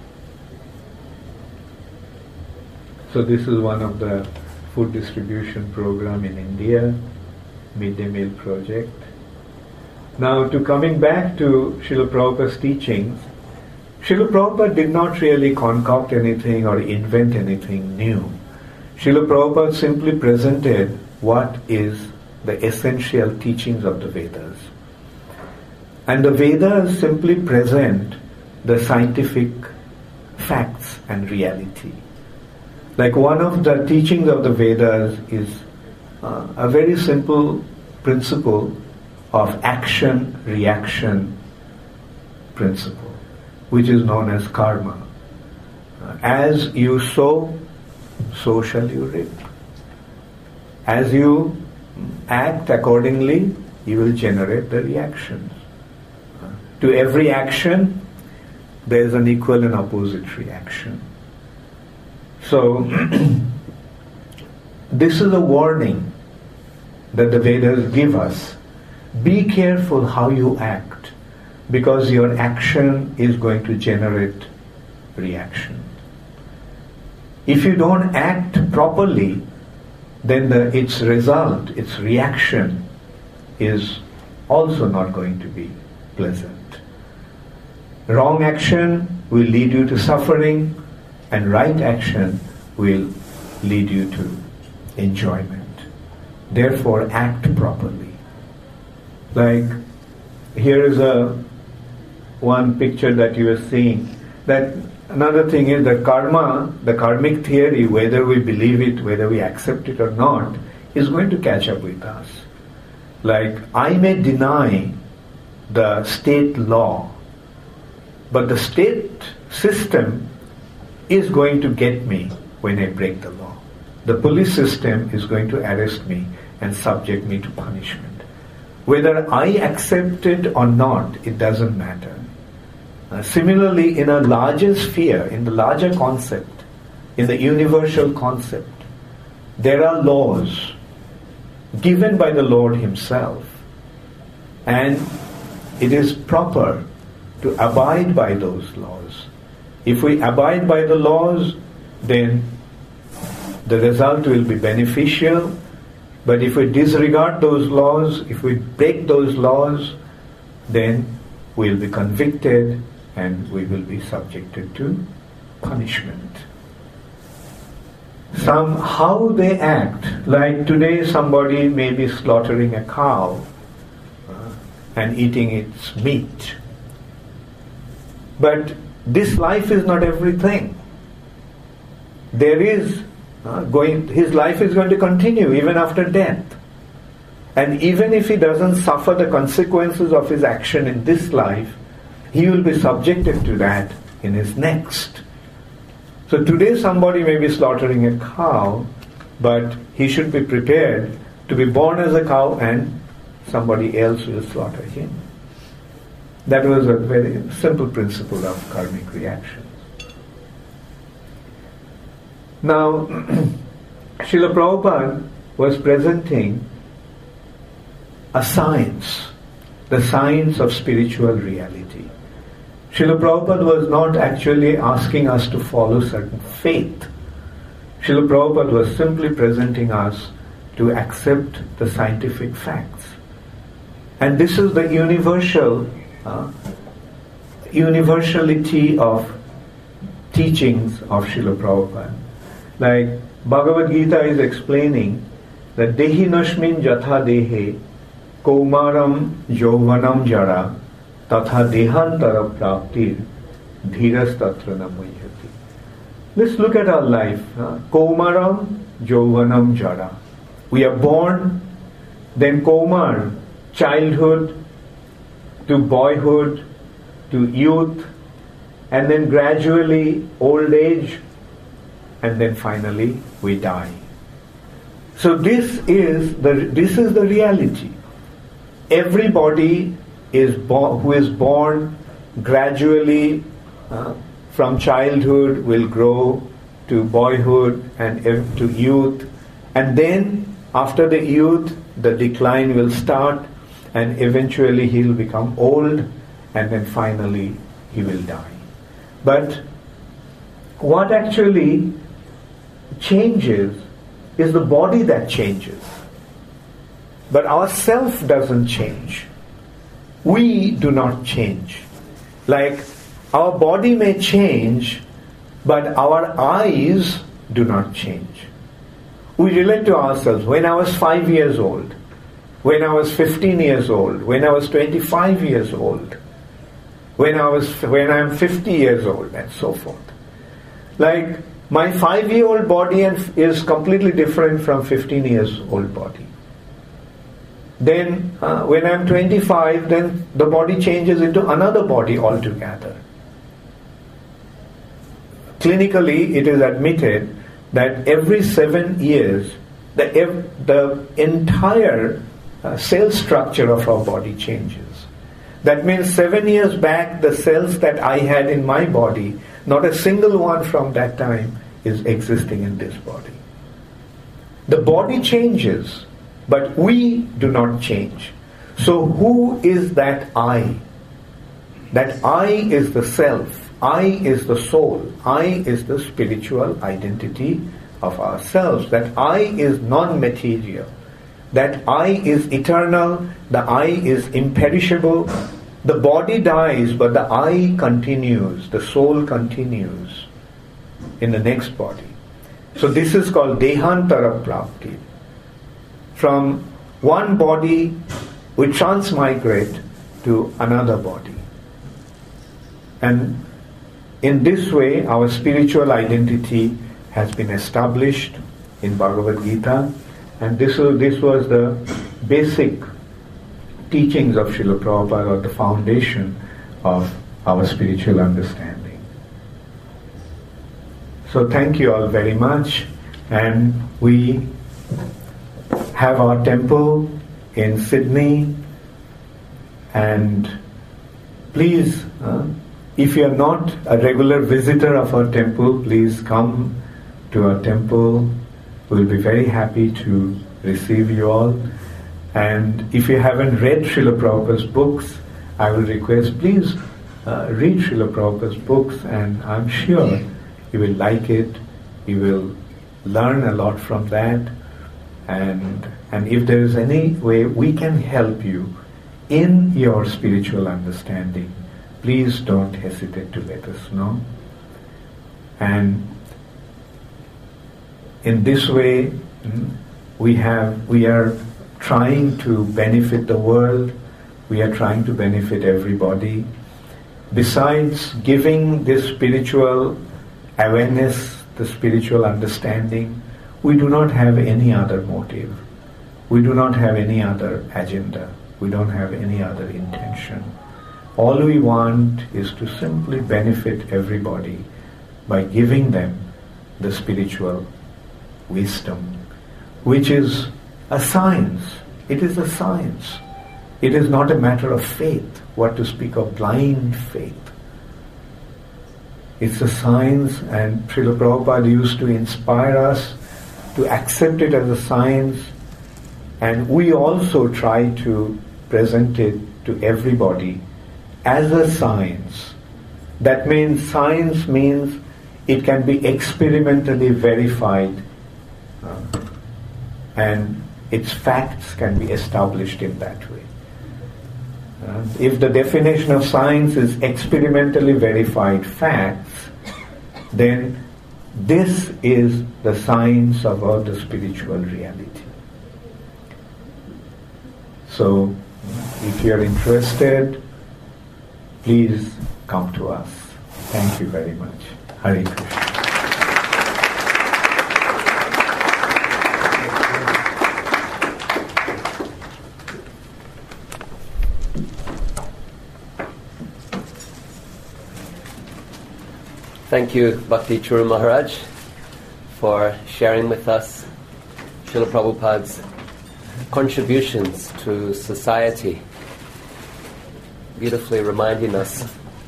So this is one of the food distribution program in India, midday meal project. Now to coming back to Srila Prabhupada's teachings, Srila Prabhupada did not really concoct anything or invent anything new. Srila Prabhupada simply presented what is the essential teachings of the Vedas. And the Vedas simply present the scientific facts and reality. Like one of the teachings of the Vedas is uh, a very simple principle of action-reaction principle, which is known as karma. Uh, as you sow, so shall you reap. As you act accordingly, you will generate the reactions. Uh, to every action, there is an equal and opposite reaction. So, this is a warning that the Vedas give us. Be careful how you act, because your action is going to generate reaction. If you don't act properly, then the, its result, its reaction is also not going to be pleasant. Wrong action will lead you to suffering, and right action will lead you to enjoyment. Therefore, act properly. Like, here is a one picture that you are seeing. That another thing is that karma, the karmic theory, whether we believe it, whether we accept it or not, is going to catch up with us. Like, I may deny the state law, but the state system is going to get me when I break the law. The police system is going to arrest me and subject me to punishment. Whether I accept it or not, it doesn't matter. Uh, similarly, in a larger sphere, in the larger concept, in the universal concept, there are laws given by the Lord Himself, and it is proper to abide by those laws. If we abide by the laws, then the result will be beneficial. But if we disregard those laws, if we break those laws, then we'll be convicted and we will be subjected to punishment. Some, how they act, like today somebody may be slaughtering a cow uh, and eating its meat. But this life is not everything. There is uh, going, his life is going to continue even after death. And even if he doesn't suffer the consequences of his action in this life, he will be subjected to that in his next. So today somebody may be slaughtering a cow, but he should be prepared to be born as a cow and somebody else will slaughter him. That was a very simple principle of karmic reactions. Now, Srila Prabhupada was presenting a science, the science of spiritual reality. Srila Prabhupada was not actually asking us to follow certain faith. Srila Prabhupada was simply presenting us to accept the scientific facts. And this is the universal uh, universality of teachings of Srila Prabhupada. Like Bhagavad Gita is explaining that Dehi Nashmin Jatha Dehe Kaumaram Jovanam Jara Tatha Dehantara Praptir Dhiras Tatra Namayati. Let's look at our life. Huh? Kaumaram Jovanam Jara. We are born then Komar, childhood to boyhood to youth, and then gradually old age, and then finally we die. So this is the this is the reality. Everybody is bo- who is born gradually uh, from childhood will grow to boyhood and ev- to youth, and then after the youth the decline will start, and eventually he will become old, and then finally he will die. But what actually changes is the body that changes. But our self doesn't change. We do not change. Like our body may change, but our eyes do not change. We relate to ourselves. When I was five years old, when I was fifteen years old, when I was twenty-five years old, when I was when I'm fifty years old, and so forth. Like my five-year-old body is completely different from fifteen years old body. Then uh, when I'm twenty-five, then the body changes into another body altogether. Clinically, it is admitted that every seven years, the, the entire uh, cell structure of our body changes. That means seven years back, the cells that I had in my body, not a single one from that time is existing in this body. The body changes, but we do not change. So who is that I? That I is the self. I is the soul. I is the spiritual identity of ourselves. That I is non-material. That I is eternal. The I is imperishable. The body dies, but the I continues. The soul continues in the next body. So this is called Dehantara Prapti. From one body, we transmigrate to another body. And in this way, our spiritual identity has been established in Bhagavad Gita, and this was, this was the basic teachings of Srila Prabhupada, or the foundation of our spiritual understanding. So thank you all very much, and we have our temple in Sydney, and please, uh, if you are not a regular visitor of our temple, please come to our temple. We'll be very happy to receive you all. And if you haven't read Srila Prabhupada's books, I will request, please uh, read Srila Prabhupada's books, and I'm sure you will like it. You will learn a lot from that. And, and if there is any way we can help you in your spiritual understanding, please don't hesitate to let us know. And in this way, we have we are trying to benefit the world. We are trying to benefit everybody. Besides giving this spiritual awareness, the spiritual understanding, we do not have any other motive. We do not have any other agenda. We don't have any other intention. All we want is to simply benefit everybody by giving them the spiritual wisdom, which is a science. It is a science. It is not a matter of faith, what to speak of blind faith. It's a science, and Srila Prabhupada used to inspire us to accept it as a science, and we also try to present it to everybody as a science. That means science means it can be experimentally verified, uh, and its facts can be established in that way. Uh, if the definition of science is experimentally verified facts, then this is the science about the spiritual reality. So, if you are interested, please come to us. Thank you very much. Hare Krishna. Thank you, Bhakti Charu Maharaj, for sharing with us Srila Prabhupada's contributions to society, beautifully reminding us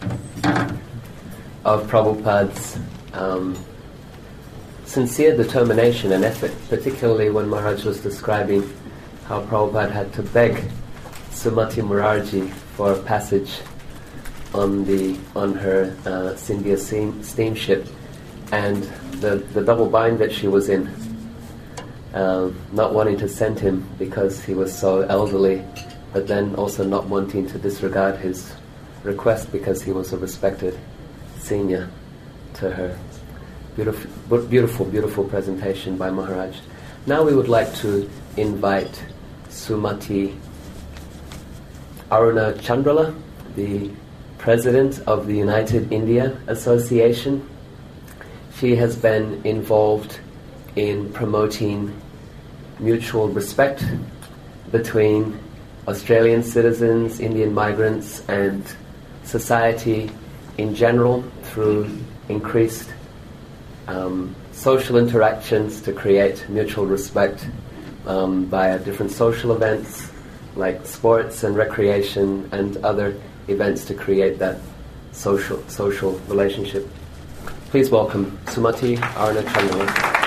of Prabhupada's um, sincere determination and effort, particularly when Maharaj was describing how Prabhupada had to beg Sumati Murarji for passage on the on her uh, Scindia steam, steamship, and the, the double bind that she was in, uh, not wanting to send him because he was so elderly, but then also not wanting to disregard his request because he was a respected senior to her. Beautiful, beautiful, beautiful presentation by Maharaj. Now we would like to invite Sumati Aruna Chandrala, the President of the United India Association. She has been involved in promoting mutual respect between Australian citizens, Indian migrants, and society in general through increased um, social interactions to create mutual respect um, via different social events like sports and recreation and other events to create that social social relationship. Please welcome Sumati Aruna Chandrala.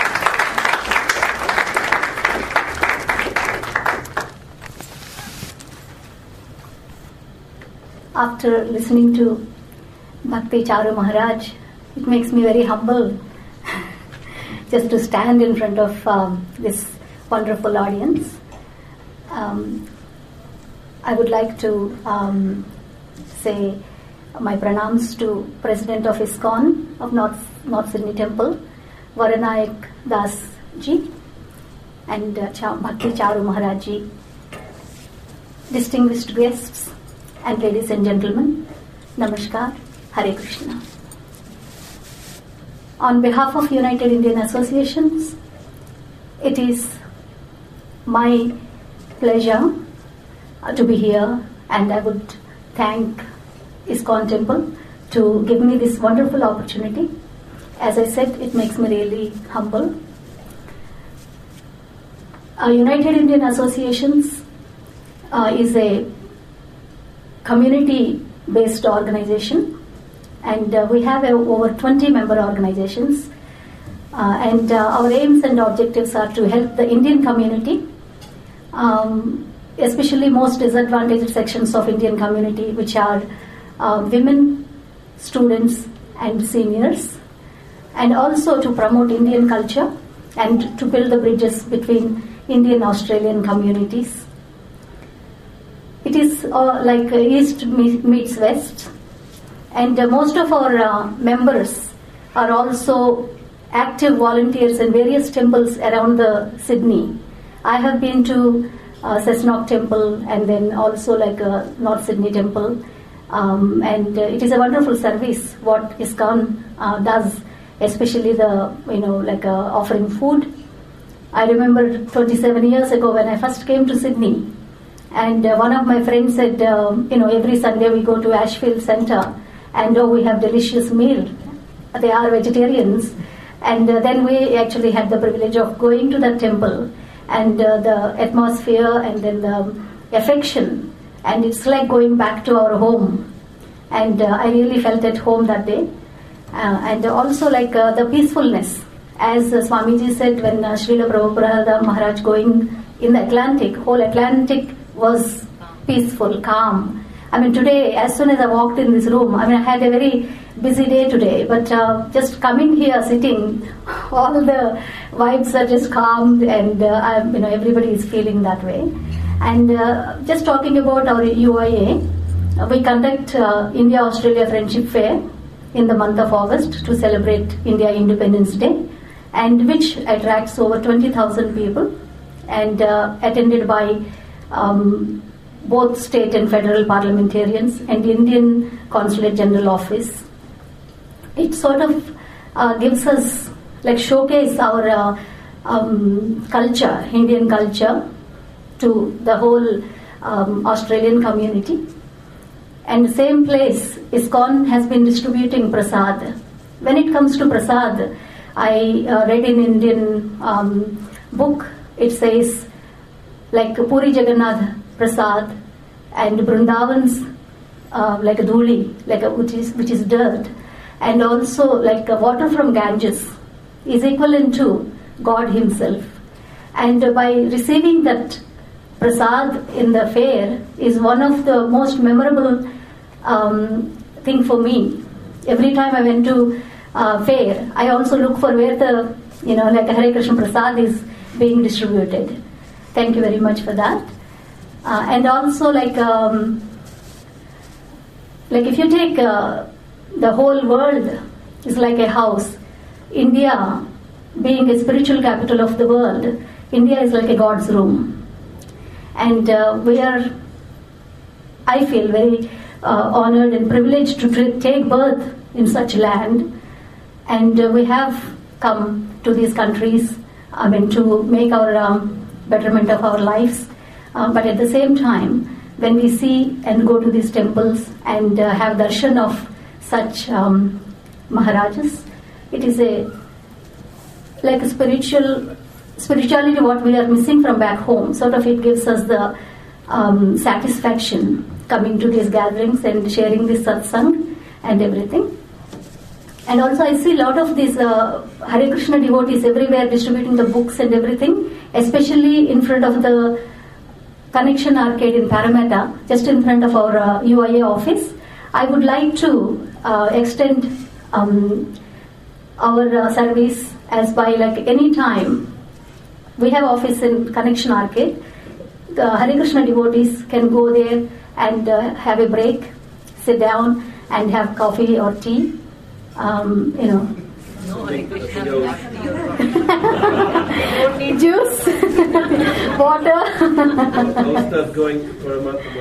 After listening to Bhakti Charu Maharaj, it makes me very humble just to stand in front of um, this wonderful audience. Um, I would like to um, say my pranams to President of ISKCON of North, North Sydney Temple, Varanayak Das Ji, and uh, Ch- Bhakti Charu Maharaj Ji, distinguished guests, and ladies and gentlemen, Namaskar, Hare Krishna. On behalf of United Indian Associations, it is my pleasure uh, to be here, and I would thank ISKCON Temple to give me this wonderful opportunity. As I said, it makes me really humble. Uh, United Indian Associations uh, is a community-based organization, and uh, we have uh, over twenty member organizations, uh, and uh, our aims and objectives are to help the Indian community, um, especially most disadvantaged sections of Indian community, which are uh, women, students, and seniors, and also to promote Indian culture and to build the bridges between Indian Australian communities. It is uh, like uh, East meets West, and uh, most of our uh, members are also active volunteers in various temples around the Sydney. I have been to uh, Cessnock Temple and then also like uh, North Sydney Temple, um, and uh, it is a wonderful service what ISKCON uh, does, especially the you know like uh, offering food. I remember twenty-seven years ago when I first came to Sydney. And uh, one of my friends said, uh, you know, every Sunday we go to Ashfield Centre and oh, we have delicious meal. They are vegetarians. And uh, then we actually had the privilege of going to that temple, and uh, the atmosphere and then the affection. And it's like going back to our home. And uh, I really felt at home that day. Uh, and also like uh, the peacefulness. As uh, Swamiji said, when uh, Srila Prabhupada Maharaj going in the Atlantic, whole Atlantic was peaceful, calm. I mean, today, as soon as I walked in this room, I mean, I had a very busy day today, but uh, just coming here, sitting, all the vibes are just calmed, and uh, I, you know, everybody is feeling that way. And uh, just talking about our U I A, we conduct uh, India-Australia Friendship Fair in the month of August to celebrate India Independence Day, and which attracts over twenty thousand people, and uh, attended by Um, both state and federal parliamentarians and Indian Consulate General Office. It sort of uh, gives us, like showcase our uh, um, culture, Indian culture, to the whole um, Australian community. And the same place, ISKCON has been distributing prasad when it comes to prasad, I uh, read in Indian um, book, it says like Puri Jagannath prasad and Vrindavan's uh, like a dhuli, like a, which is which is dirt, and also like a water from Ganges is equivalent to God Himself. And uh, by receiving that prasad in the fair is one of the most memorable um, thing for me. Every time I went to uh, fair, I also look for where the, you know, like a Hare Krishna prasad is being distributed. Thank you very much for that. Uh, and also like, um, like if you take uh, the whole world is like a house. India, being a spiritual capital of the world, India is like a God's room. And uh, we are, I feel, very uh, honored and privileged to t- take birth in such land. And uh, we have come to these countries, I mean, to make our um, betterment of our lives. Uh, but at the same time, when we see and go to these temples and uh, have darshan of such um, Maharajas, it is a like a spiritual spirituality what we are missing from back home. Sort of it gives us the um, satisfaction coming to these gatherings and sharing this satsang and everything. And also I see a lot of these uh, Hare Krishna devotees everywhere distributing the books and everything, especially in front of the Connection Arcade in Parramatta, just in front of our uh, U I A office. I would like to uh, extend um, our uh, service as by like any time we have office in Connection Arcade. The Hare Krishna devotees can go there and uh, have a break, sit down and have coffee or tea. Um, you know. No, Hare Krishna. Juice, water. I'll start going for a month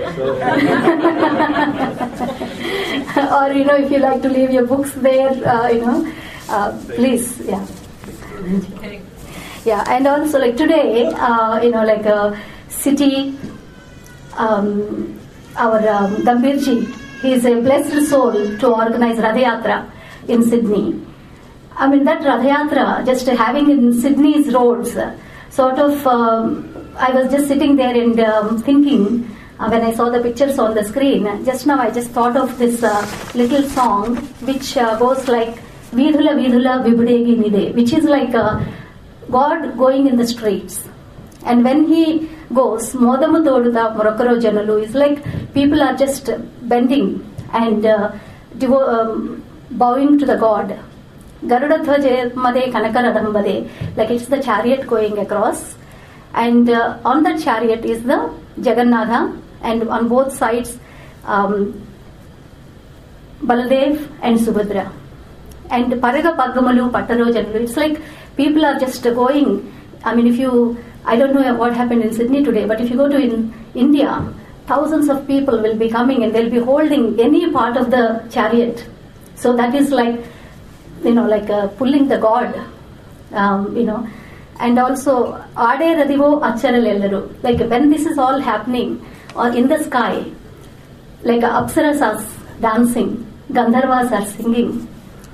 myself. Or you know, if you like to leave your books there, uh, you know, uh, please, yeah. Yeah, and also like today, uh, you know, like a city, um, our um, Gambhirji, he is a blessed soul to organize Ratha Yatra in Sydney. I mean, that Ratha Yatra, just having in Sydney's roads, uh, sort of, um, I was just sitting there and um, thinking, uh, when I saw the pictures on the screen, just now I just thought of this uh, little song, which uh, goes like, Vidhula Vidhula Vibudegi Nide, which is like uh, God going in the streets. And when he goes, Modamu Toduda Morokaro Janalu, is like people are just bending and uh, devo- um, bowing to the God. Garuda Dhwaja Made Kanakaradam Bade, like it's the chariot going across. And uh, on that chariot is the Jagannatha, and on both sides um, Baldev and Subhadra. And Paraga Pagamalu, Pattaro Janalu, it's like people are just going. I mean, if you, I don't know what happened in Sydney today, but if you go to in India, thousands of people will be coming and they'll be holding any part of the chariot. So that is like, you know, like uh, pulling the God, um, you know. And also, Ade Radivo Acharal Ellaru, like when this is all happening, or in the sky, like uh, Apsarasas dancing, Gandharvas are singing.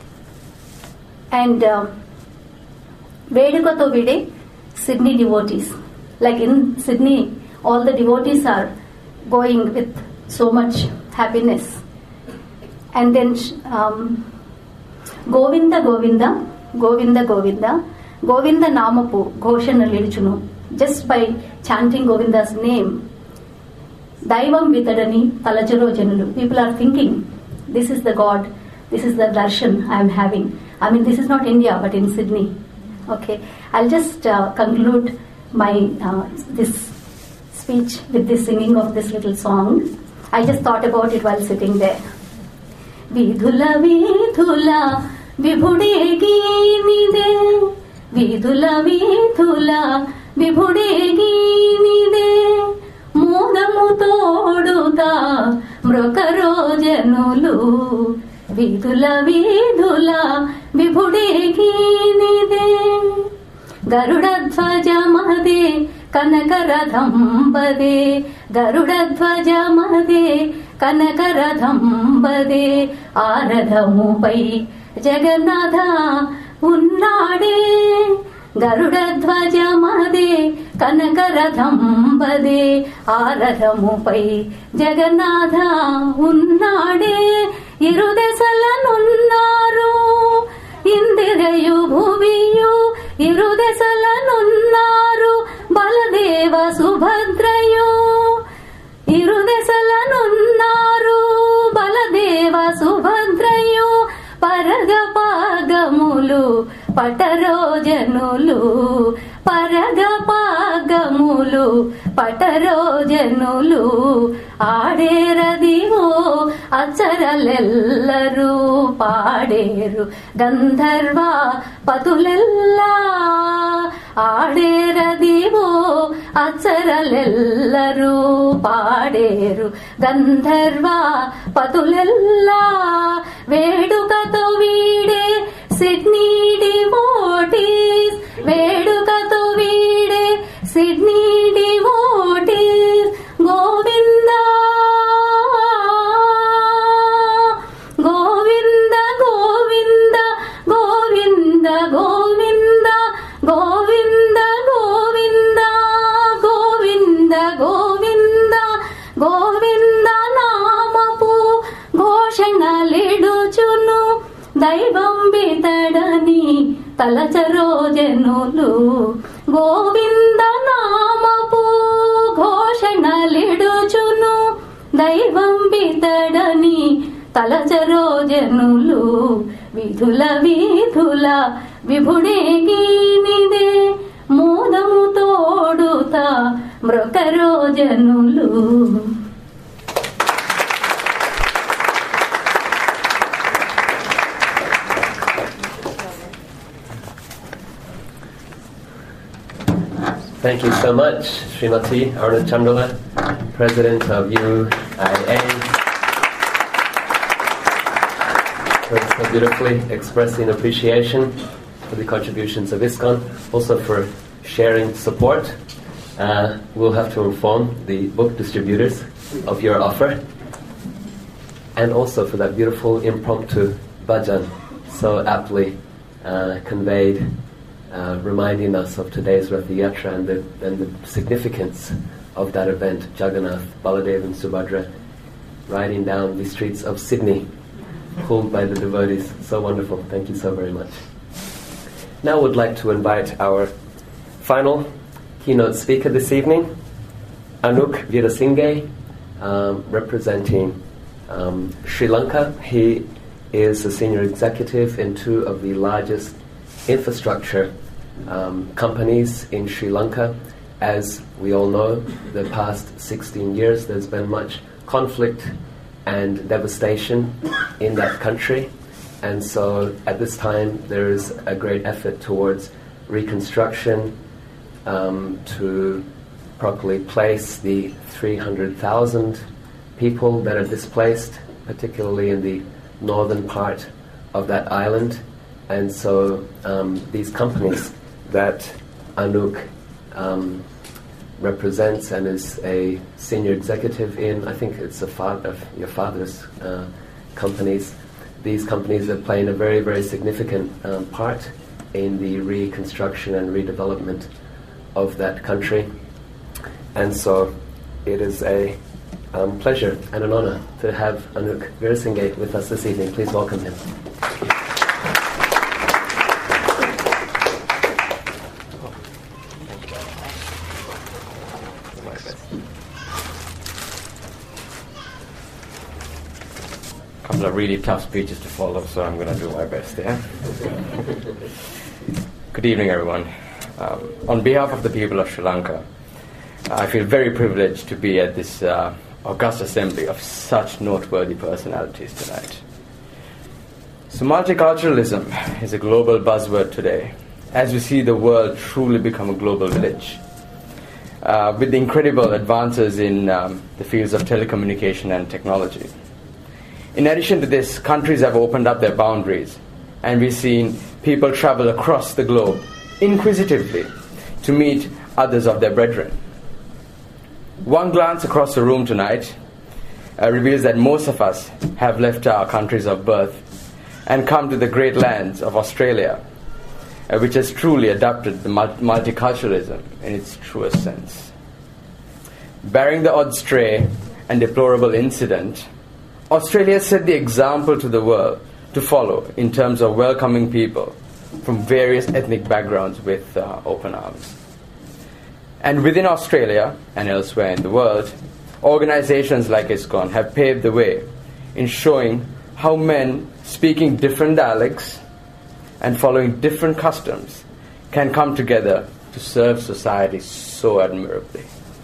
And uh, Vedukato Vide, Sydney devotees. Like in Sydney, all the devotees are going with so much happiness. And then um, Govinda Govinda, Govinda Govinda, Govinda Namapu, Ghoshana Lidichunu. Just by chanting Govinda's name, Daivam Vitadani, Talajaro Janulu. People are thinking, this is the God, this is the darshan I am having. I mean, this is not India, but in Sydney. Okay, I'll just uh, conclude my uh, this speech with this singing of this little song. I just thought about it while sitting there. Vidhula Vidhula Vibhudegi Nide, Vidhula Vidhula Vibhudegi Nide, Modamu Toduta Mrokaro Janulu, Vidhula Vidhula Vibhudegi Nide, Garuda Dhwaja Made Kanakaradham Bade, Garuda Dhwaja Made Kanakaradham Bade, Aradhamu Pai Jagannath ఉన్నాడే గరుడధ్వజమదే కనకరథంబదే ఆ రథముపై జగన్నాథ ఉన్నాడే ఇరుదెసలనున్నారు ఇందిరయు భువియు ఇరుదెసలనున్నారు బలదేవ సుభద్రయు ఇరుదెసలనున్నారు బలదేవ సుభద్రయు పరగపాగములు పటరోజనులు పరగపాగములు పటరోజనులు ఆడేరదివో అచ్చరలెల్లరూ పాడేరు గంధర్వ పతులెల్లా ఆడేరదివో అచ్చరలెల్లరూ పాడేరు గంధర్వ పతులెల్లా వేడుకతో వీడే Sydney devotees వేడుకతో వీడే Sydney devotees Govinda Govinda Govinda Govinda Govinda Govinda Govinda Govinda Govinda Govinda నామపు ఘోషణలిడుచును దైవం బితడని తలచరోజనులు గోవింద నామపు ఘోషణలిడుచును దైవం బితడని తలచరోజనులు విధుల విధుల విభుడే గీనిదే మోదము తోడుతా మృకరోజనులు. Thank you so much, Srimati Arunachandala, President of U I A, for so beautifully expressing appreciation for the contributions of ISKCON, also for sharing support. Uh, we'll have to inform the book distributors of your offer, and also for that beautiful impromptu bhajan, so aptly uh, conveyed, Uh, reminding us of today's Rath Yatra and the, and the significance of that event, Jagannath, Baladev and Subhadra riding down the streets of Sydney, pulled by the devotees. So wonderful. Thank you so very much. Now I would like to invite our final keynote speaker this evening, Anouk Veerasinghe, um, representing um, Sri Lanka. He is a senior executive in two of the largest infrastructure um, companies in Sri Lanka. As we all know, the past sixteen years there's been much conflict and devastation in that country, and so at this time there is a great effort towards reconstruction um, to properly place the three hundred thousand people that are displaced, particularly in the northern part of that island. And so um, these companies that Anouk um, represents and is a senior executive in, I think it's a father of your father's uh, companies. These companies are playing a very, very significant um, part in the reconstruction and redevelopment of that country. And so it is a um, pleasure and an honor to have Anouk Veerasinghe with us this evening. Please welcome him. Are really tough speeches to follow, so I'm going to do my best, yeah? Good evening, everyone. Um, on behalf of the people of Sri Lanka, I feel very privileged to be at this uh, august assembly of such noteworthy personalities tonight. So multiculturalism is a global buzzword today, as we see the world truly become a global village. Uh, with the incredible advances in um, the fields of telecommunication and technology. In addition to this, countries have opened up their boundaries, and we've seen people travel across the globe inquisitively to meet others of their brethren. One glance across the room tonight uh, reveals that most of us have left our countries of birth and come to the great lands of Australia, uh, which has truly adopted the mul- multiculturalism in its truest sense. Bearing the odd stray and deplorable incident, Australia set the example to the world to follow in terms of welcoming people from various ethnic backgrounds with uh, open arms. And within Australia and elsewhere in the world, organizations like ISKCON have paved the way in showing how men speaking different dialects and following different customs can come together to serve society so admirably.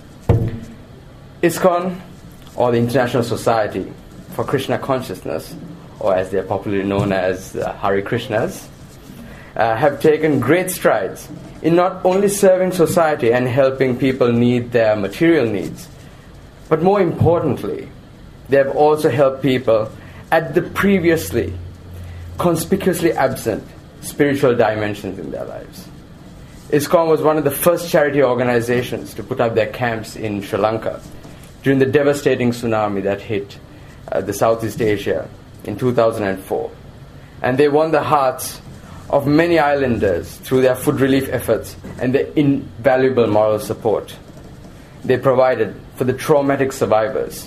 ISKCON, or the International Society for Krishna Consciousness, or as they are popularly known as uh, Hare Krishnas, uh, have taken great strides in not only serving society and helping people meet their material needs, but more importantly, they have also helped people at the previously conspicuously absent spiritual dimensions in their lives. ISKCON was one of the first charity organizations to put up their camps in Sri Lanka during the devastating tsunami that hit uh, the Southeast Asia in two thousand four. And they won the hearts of many islanders through their food relief efforts and their invaluable moral support they provided for the traumatic survivors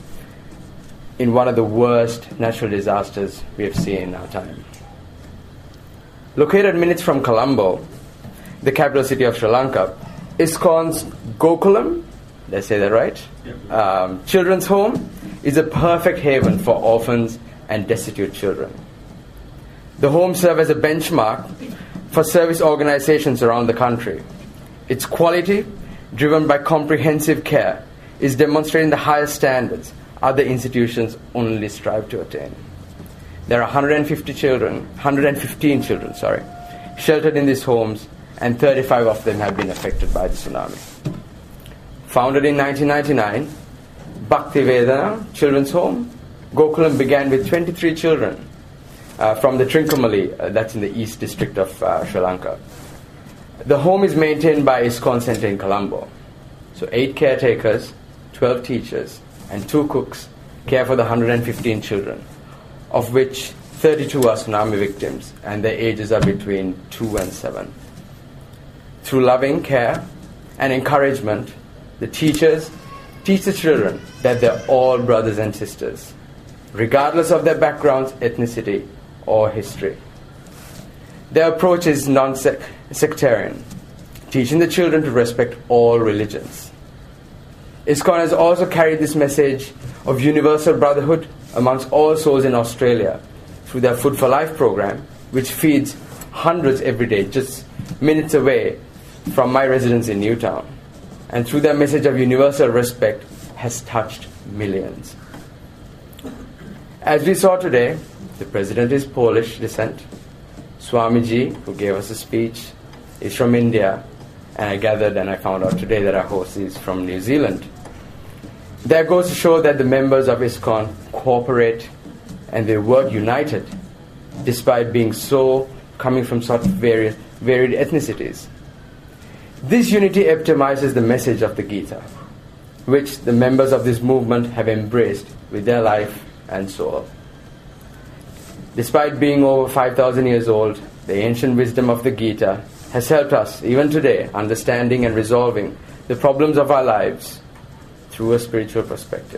in one of the worst natural disasters we have seen in our time. Located minutes from Colombo, the capital city of Sri Lanka, ISKCON's Gokulam, did I say that right? Yep. Um, children's home is a perfect haven for orphans and destitute children. The home serves as a benchmark for service organizations around the country. Its quality, driven by comprehensive care, is demonstrating the highest standards other institutions only strive to attain. There are one hundred fifty children, one hundred fifteen children, sorry, sheltered in these homes, and thirty-five of them have been affected by the tsunami. Founded in nineteen ninety-nine, Bhaktivedana Children's Home, Gokulam began with twenty-three children uh, from the Trincomalee, uh, that's in the East District of uh, Sri Lanka. The home is maintained by ISKCON Center in Colombo. So eight caretakers, twelve teachers, and two cooks care for the one hundred fifteen children, of which thirty-two are tsunami victims, and their ages are between two and seven. Through loving care and encouragement, the teachers teach the children that they're all brothers and sisters, regardless of their backgrounds, ethnicity, or history. Their approach is non-sectarian, teaching the children to respect all religions. ISKCON has also carried this message of universal brotherhood amongst all souls in Australia through their Food for Life program, which feeds hundreds every day, just minutes away from my residence in Newtown. And through their message of universal respect has touched millions. As we saw today, the president is Polish descent. Swamiji, who gave us a speech, is from India, and I gathered and I found out today that our host is from New Zealand. That goes to show that the members of ISKCON cooperate and they work united, despite being so coming from such various varied ethnicities. This unity epitomizes the message of the Gita, which the members of this movement have embraced with their life and soul. Despite being over five thousand years old, the ancient wisdom of the Gita has helped us, even today, understanding and resolving the problems of our lives through a spiritual perspective.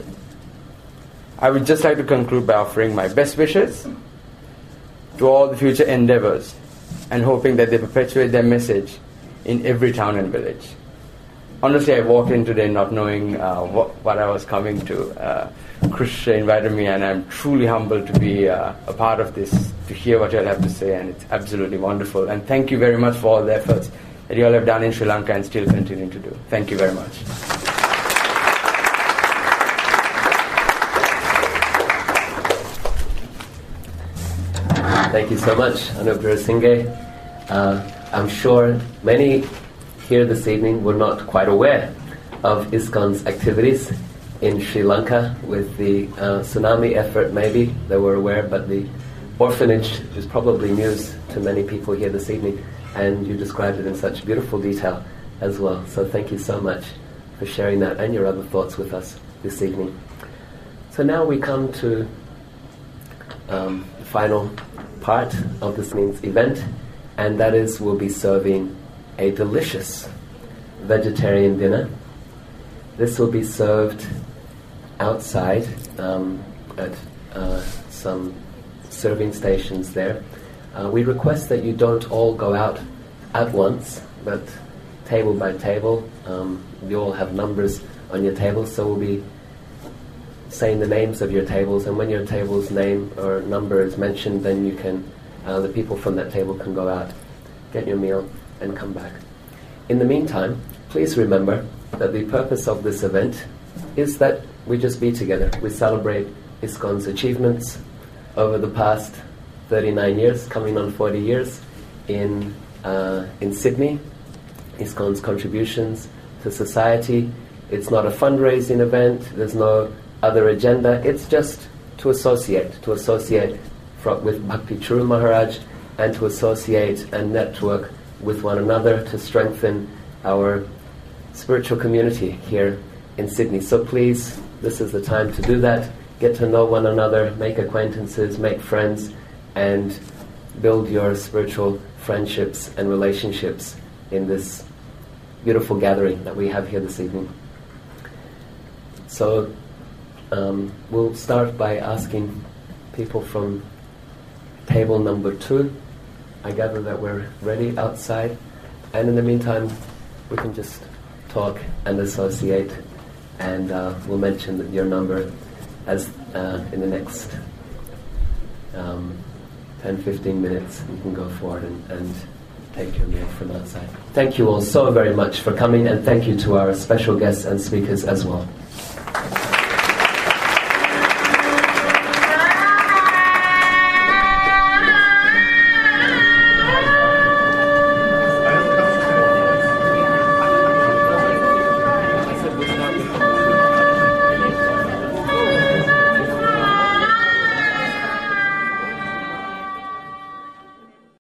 I would just like to conclude by offering my best wishes to all the future endeavors and hoping that they perpetuate their message in every town and village. Honestly, I walked in today not knowing uh, what, what I was coming to. Uh, Krish invited me, and I'm truly humbled to be uh, a part of this, to hear what you all have to say, and it's absolutely wonderful. And thank you very much for all the efforts that you all have done in Sri Lanka and still continue to do. Thank you very much. Thank you so much, Anugrah Singhe. Uh, I'm sure many here this evening were not quite aware of ISKCON's activities in Sri Lanka with the uh, tsunami effort. Maybe they were aware, but the orphanage is probably news to many people here this evening, and you described it in such beautiful detail as well. So thank you so much for sharing that and your other thoughts with us this evening. So now we come to um, the final part of this evening's event, and that is we'll be serving a delicious vegetarian dinner. This will be served outside um, at uh, some serving stations there. Uh, we request that you don't all go out at once, but table by table. Um, you all have numbers on your tables, so we'll be saying the names of your tables, and when your table's name or number is mentioned, then you can, uh, the people from that table can go out, get your meal, and come back. In the meantime, please remember that the purpose of this event is that we just be together. We celebrate ISKCON's achievements over the past thirty-nine years, coming on forty years, in uh, in Sydney, ISKCON's contributions to society. It's not a fundraising event, there's no other agenda, it's just to associate, to associate fro- with Bhakti Churu Maharaj, and to associate and network with one another to strengthen our spiritual community here in Sydney. So please, this is the time to do that. Get to know one another, make acquaintances, make friends, and build your spiritual friendships and relationships in this beautiful gathering that we have here this evening. So um, we'll start by asking people from table number two. I gather that we're ready outside, and in the meantime we can just talk and associate, and uh, we'll mention that your number as uh, in the next um, ten to fifteen minutes you can go forward and, and take your meal from outside. Thank you all so very much for coming, and thank you to our special guests and speakers as well.